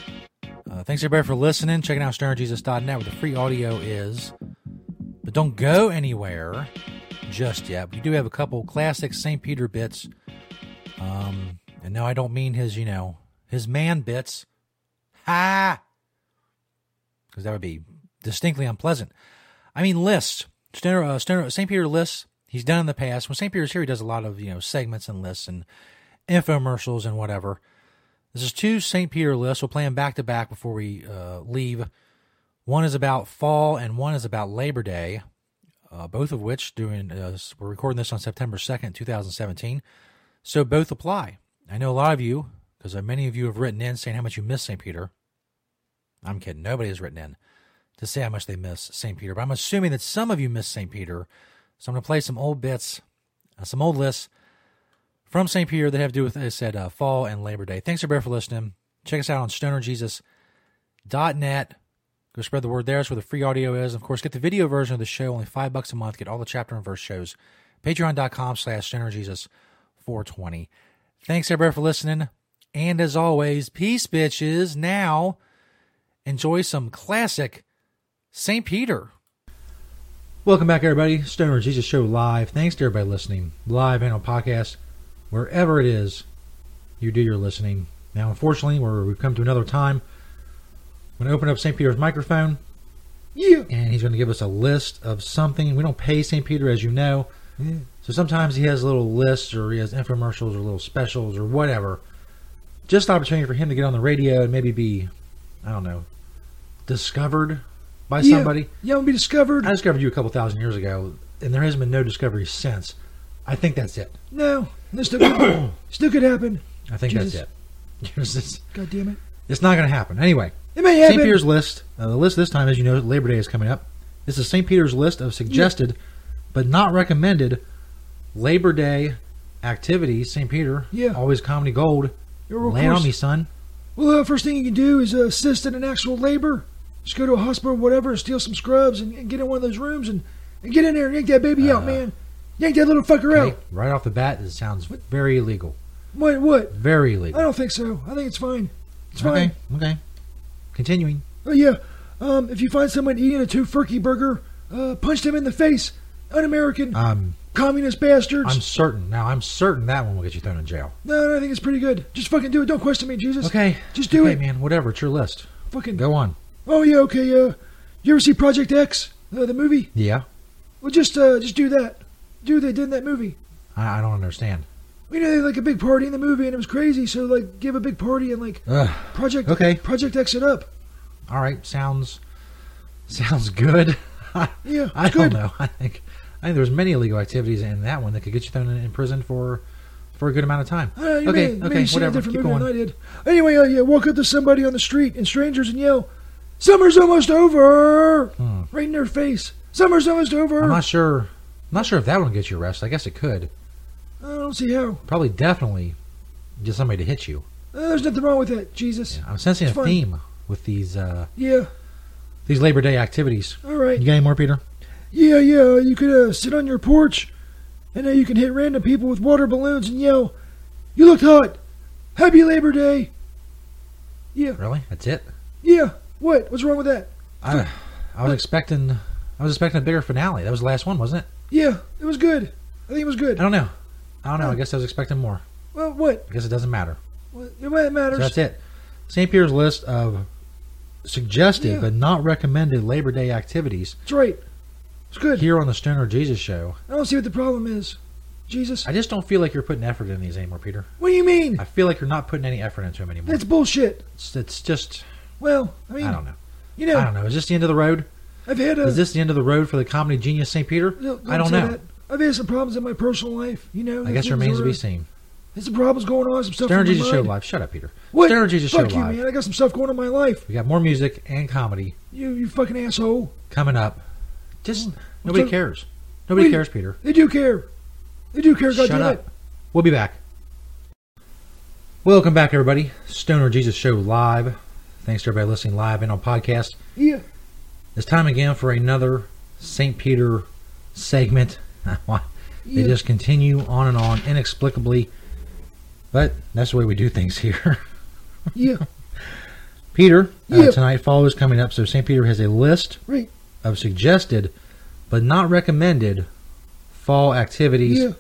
Uh, thanks, everybody, for listening. Checking out stoner jesus dot net where the free audio is. But don't go anywhere just yet. We do have a couple classic Saint Peter bits. Um, and no, I don't mean his, you know, his man bits. Ha! Because that would be distinctly unpleasant. I mean lists. Stoner, uh, Stoner, Saint Peter lists. He's done in the past. When Saint Peter's here, he does a lot of, you know, segments and lists and infomercials and whatever. This is two Saint Peter lists. We'll play them back to back before we uh, leave. One is about fall and one is about Labor Day, uh, both of which doing. Uh, we're recording this on September second, twenty seventeen. So both apply. I know a lot of you, because many of you have written in saying how much you miss Saint Peter. I'm kidding. Nobody has written in to say how much they miss Saint Peter. But I'm assuming that some of you miss Saint Peter. So I'm going to play some old bits, uh, some old lists from Saint Peter that have to do with, as I said, uh, fall and Labor Day. Thanks, everybody, for listening. Check us out on stoner jesus dot net. Go spread the word there. That's where the free audio is. Of course, get the video version of the show, only five bucks a month. Get all the chapter and verse shows. Patreon dot com slash stoner jesus four twenty. Thanks, everybody, for listening. And as always, peace, bitches. Now, enjoy some classic Saint Peter. Welcome back, everybody. Stoner Jesus Show live. Thanks to everybody listening, live and on podcast, wherever it is you do your listening. Now, unfortunately, we're, we've come to another time. I'm going to open up Saint Peter's microphone. Yeah. And he's going to give us a list of something. We don't pay Saint Peter, as you know. Yeah. So sometimes he has little lists or he has infomercials or little specials or whatever. Just an opportunity for him to get on the radio and maybe be, I don't know, discovered by yeah. somebody. Yeah, I'll be discovered. I discovered you a couple thousand years ago, and there has been no discovery since. I think that's it. No, this still could, still could happen. I think Jesus. that's it. God damn it. It's not going to happen. Anyway, it may happen. Saint Peter's list. Uh, the list this time, as you know, Labor Day is coming up. This is Saint Peter's list of suggested, yeah. but not recommended Labor Day activities. Saint Peter, yeah. always comedy gold. Lay it on me, son. Well, the uh, first thing you can do is uh, assist in an actual labor. Just go to a hospital or whatever and steal some scrubs and, and get in one of those rooms and, And get in there and yank that baby uh, out, man. Yank that little fucker okay. out. Right off the bat, it sounds very illegal. What? What? Very illegal. I don't think so. I think it's fine. It's okay. fine. Okay. Continuing. Oh, yeah. Um, if you find someone eating a tofurkey burger, uh, punch them in the face. Un-American. Um... Communist bastards. I'm certain. Now, I'm certain that one will get you thrown in jail. No, no, I think it's pretty good. Just fucking do it. Don't question me, Jesus. Okay. Just do okay, it. man. Whatever. It's your list. Fucking. Go on. Oh, yeah, okay. Uh, you ever see Project X? Uh, the movie? Yeah. Well, just uh, just do that. Do what they did in that movie. I, I don't understand. You know, they had like a big party in the movie, and it was crazy. So, like, give a big party and, like, Ugh. Project okay. Project X it up. All right. Sounds, sounds good. Yeah, I good. don't know. I think... I think there's many illegal activities in that one that could get you thrown in, in prison for for a good amount of time. Uh, you okay, may, okay, may whatever. Keep going. Than I did. Anyway, uh, yeah, walk up to somebody on the street and strangers and yell, "Summer's almost over!" Hmm. Right in their face. Summer's almost over. I'm not sure. I'm not sure if that one gets you arrested. I guess it could. I don't see how. Probably, definitely, get somebody to hit you. Uh, there's nothing wrong with that, Jesus. Yeah, I'm sensing it's a fun. theme with these. Uh, yeah. These Labor Day activities. All right. You got any more, Peter? Yeah, yeah. You could uh, sit on your porch, and uh, you can hit random people with water balloons and yell, "You look hot! Happy Labor Day!" Yeah. Really? That's it? Yeah. What? What's wrong with that? I, I was what? expecting. I was expecting a bigger finale. That was the last one, wasn't it? Yeah, it was good. I think it was good. I don't know. I don't know. I guess I was expecting more. Well, what? I guess it doesn't matter. Well, it matters. So that's it. Saint Peter's list of suggested yeah. but not recommended Labor Day activities. That's right. It's good. Here on the Stoner Jesus Show. I don't see what the problem is. Jesus. I just don't feel like you're putting effort in these anymore, Peter. What do you mean? I feel like you're not putting any effort into them anymore. That's bullshit. It's, it's just... Well, I mean... I don't know. You know... I don't know. Is this the end of the road? I've had a... Is this the end of the road for the comedy genius Saint Peter? No, don't I don't know. That. I've had some problems in my personal life, you know. I guess it remains to be seen. There's some problems going on, some stuff Stoner in my Jesus mind. Show Live. Shut up, Peter. What? Stoner Jesus Fuck Show you, Live. man. I got some stuff going on in my life. We got more music and comedy. You, you fucking asshole. Coming up. Just... Nobody so, cares. Nobody we, cares, Peter. They do care. They do care, Shut goddamn up. it. We'll be back. Welcome back, everybody. Stoner Jesus Show Live. Thanks to everybody listening live and on podcast. Yeah. It's time again for another Saint Peter segment. They yeah. just continue on and on inexplicably. But that's the way we do things here. Yeah. Peter, yeah. Uh, tonight fall is coming up, so Saint Peter has a list right. of suggested but not recommended fall activities. Yeah.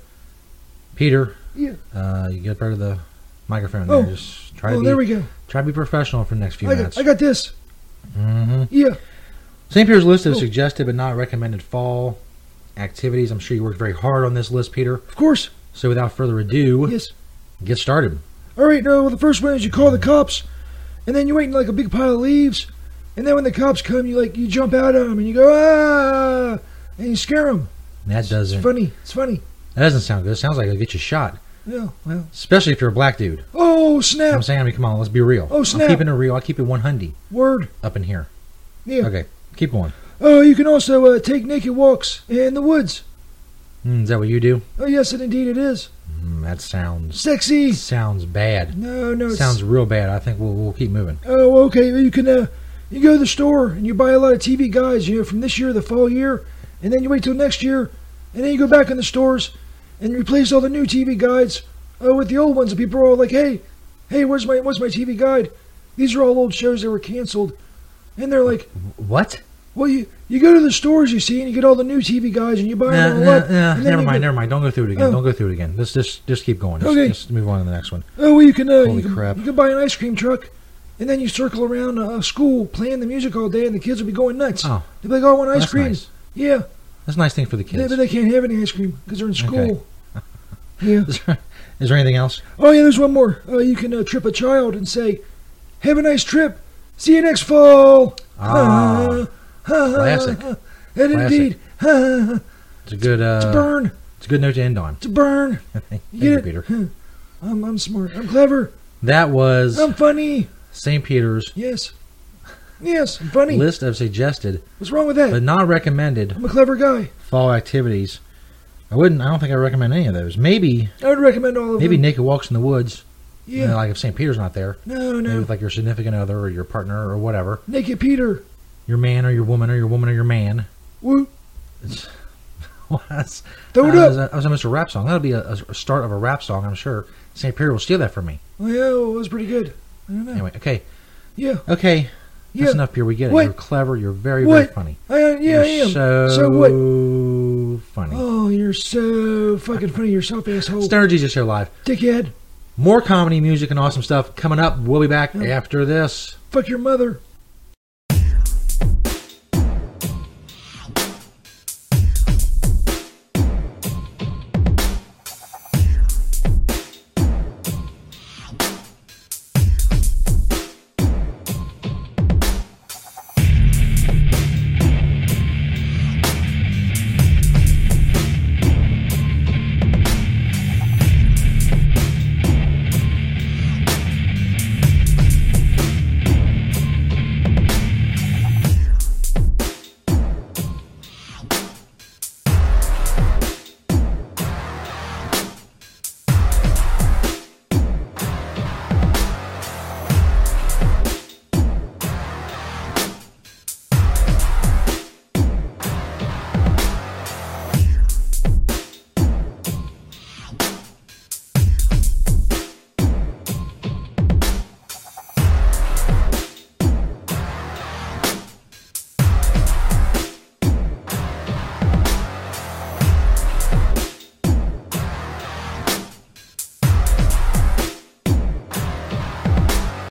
Peter, yeah. Uh, you get part of the microphone oh. there. Just try oh, to be, there we go. Try to be professional for the next few I minutes. Got, I got this. Mm-hmm. Yeah. Saint Peter's list of oh. suggested but not recommended fall activities. I'm sure you worked very hard on this list, Peter. Of course. So without further ado, yes. get started. All right. No, well, the first one is you call the cops, and then you wait in like a big pile of leaves, and then when the cops come, you like you jump out at them and you go ah, and you scare them. That doesn't. It's funny. It's funny. That doesn't sound good. It sounds like it'll get you shot. Yeah, well. Especially if you're a black dude. Oh, snap. You know I'm saying, I mean, come on, let's be real. Oh, snap. I'm keeping it real. I keep it one hundred. Word. Up in here. Yeah. Okay, keep going. Oh, uh, you can also uh, take naked walks in the woods. Mm, is that what you do? Oh, yes, and indeed it is. Mm, that sounds... Sexy. Sounds bad. No, no. Sounds real bad. I think we'll, we'll keep moving. Oh, okay. You can uh, you go to the store and you buy a lot of T V guides, you know, from this year, the fall year, and then you wait till next year, and then you go back in the stores and replace all the new T V guides uh, with the old ones. And people are all like, hey, hey, where's my where's my T V guide? These are all old shows that were canceled. And they're like... What? Well, you, you go to the stores, you see, and you get all the new T V guides, and you buy nah, them all nah, up. Nah, and never mind, go, never mind. Don't go through it again. Oh. Don't go through it again. Let's just just keep going. Just, okay. just move on to the next one. Oh, well, you can, uh, Holy you, can, crap. you can buy an ice cream truck, and then you circle around a uh, school playing the music all day, and the kids will be going nuts. Oh. They'll be like, oh, I want ice That's cream. Nice. Yeah. That's a nice thing for the kids. They, but they can't have any ice cream because they're in school. Okay. Yeah. Is there, is there anything else? Oh, yeah, there's one more. Uh, you can uh, trip a child and say, have a nice trip. See you next fall. Ah. Classic. And indeed. It's a good... Uh, it's a burn. It's a good note to end on. It's a burn. Thank you, you, Peter. I'm, I'm smart. I'm clever. That was... I'm funny. Saint Peter's... Yes. Yes, I'm funny. List of suggested... What's wrong with that? But not recommended... I'm a clever guy. ...fall activities. I wouldn't... I don't think I recommend any of those. Maybe... I would recommend all of maybe them. Maybe naked walks in the woods. Yeah. You know, like if Saint Peter's not there. No, no. Maybe with like your significant other or your partner or whatever. Naked Peter. Your man or your woman or your woman or your man. Woo. It's, was. Throw it uh, up. was a- That was almost a rap song. That'll be a, a start of a rap song, I'm sure. Saint Pierre will steal that from me. Well, yeah, well, it was pretty good. I don't know. Anyway, okay. Yeah. Okay. That's Yeah. enough, Pierre. We get it. What? You're clever. You're very, What? very funny. I, uh, yeah, You're I am. So, So what? funny. Oh, you're so fucking funny yourself, asshole. Stoner Jesus Show Live. Dickhead. More comedy, music, and awesome stuff coming up. We'll be back after this. Fuck your mother.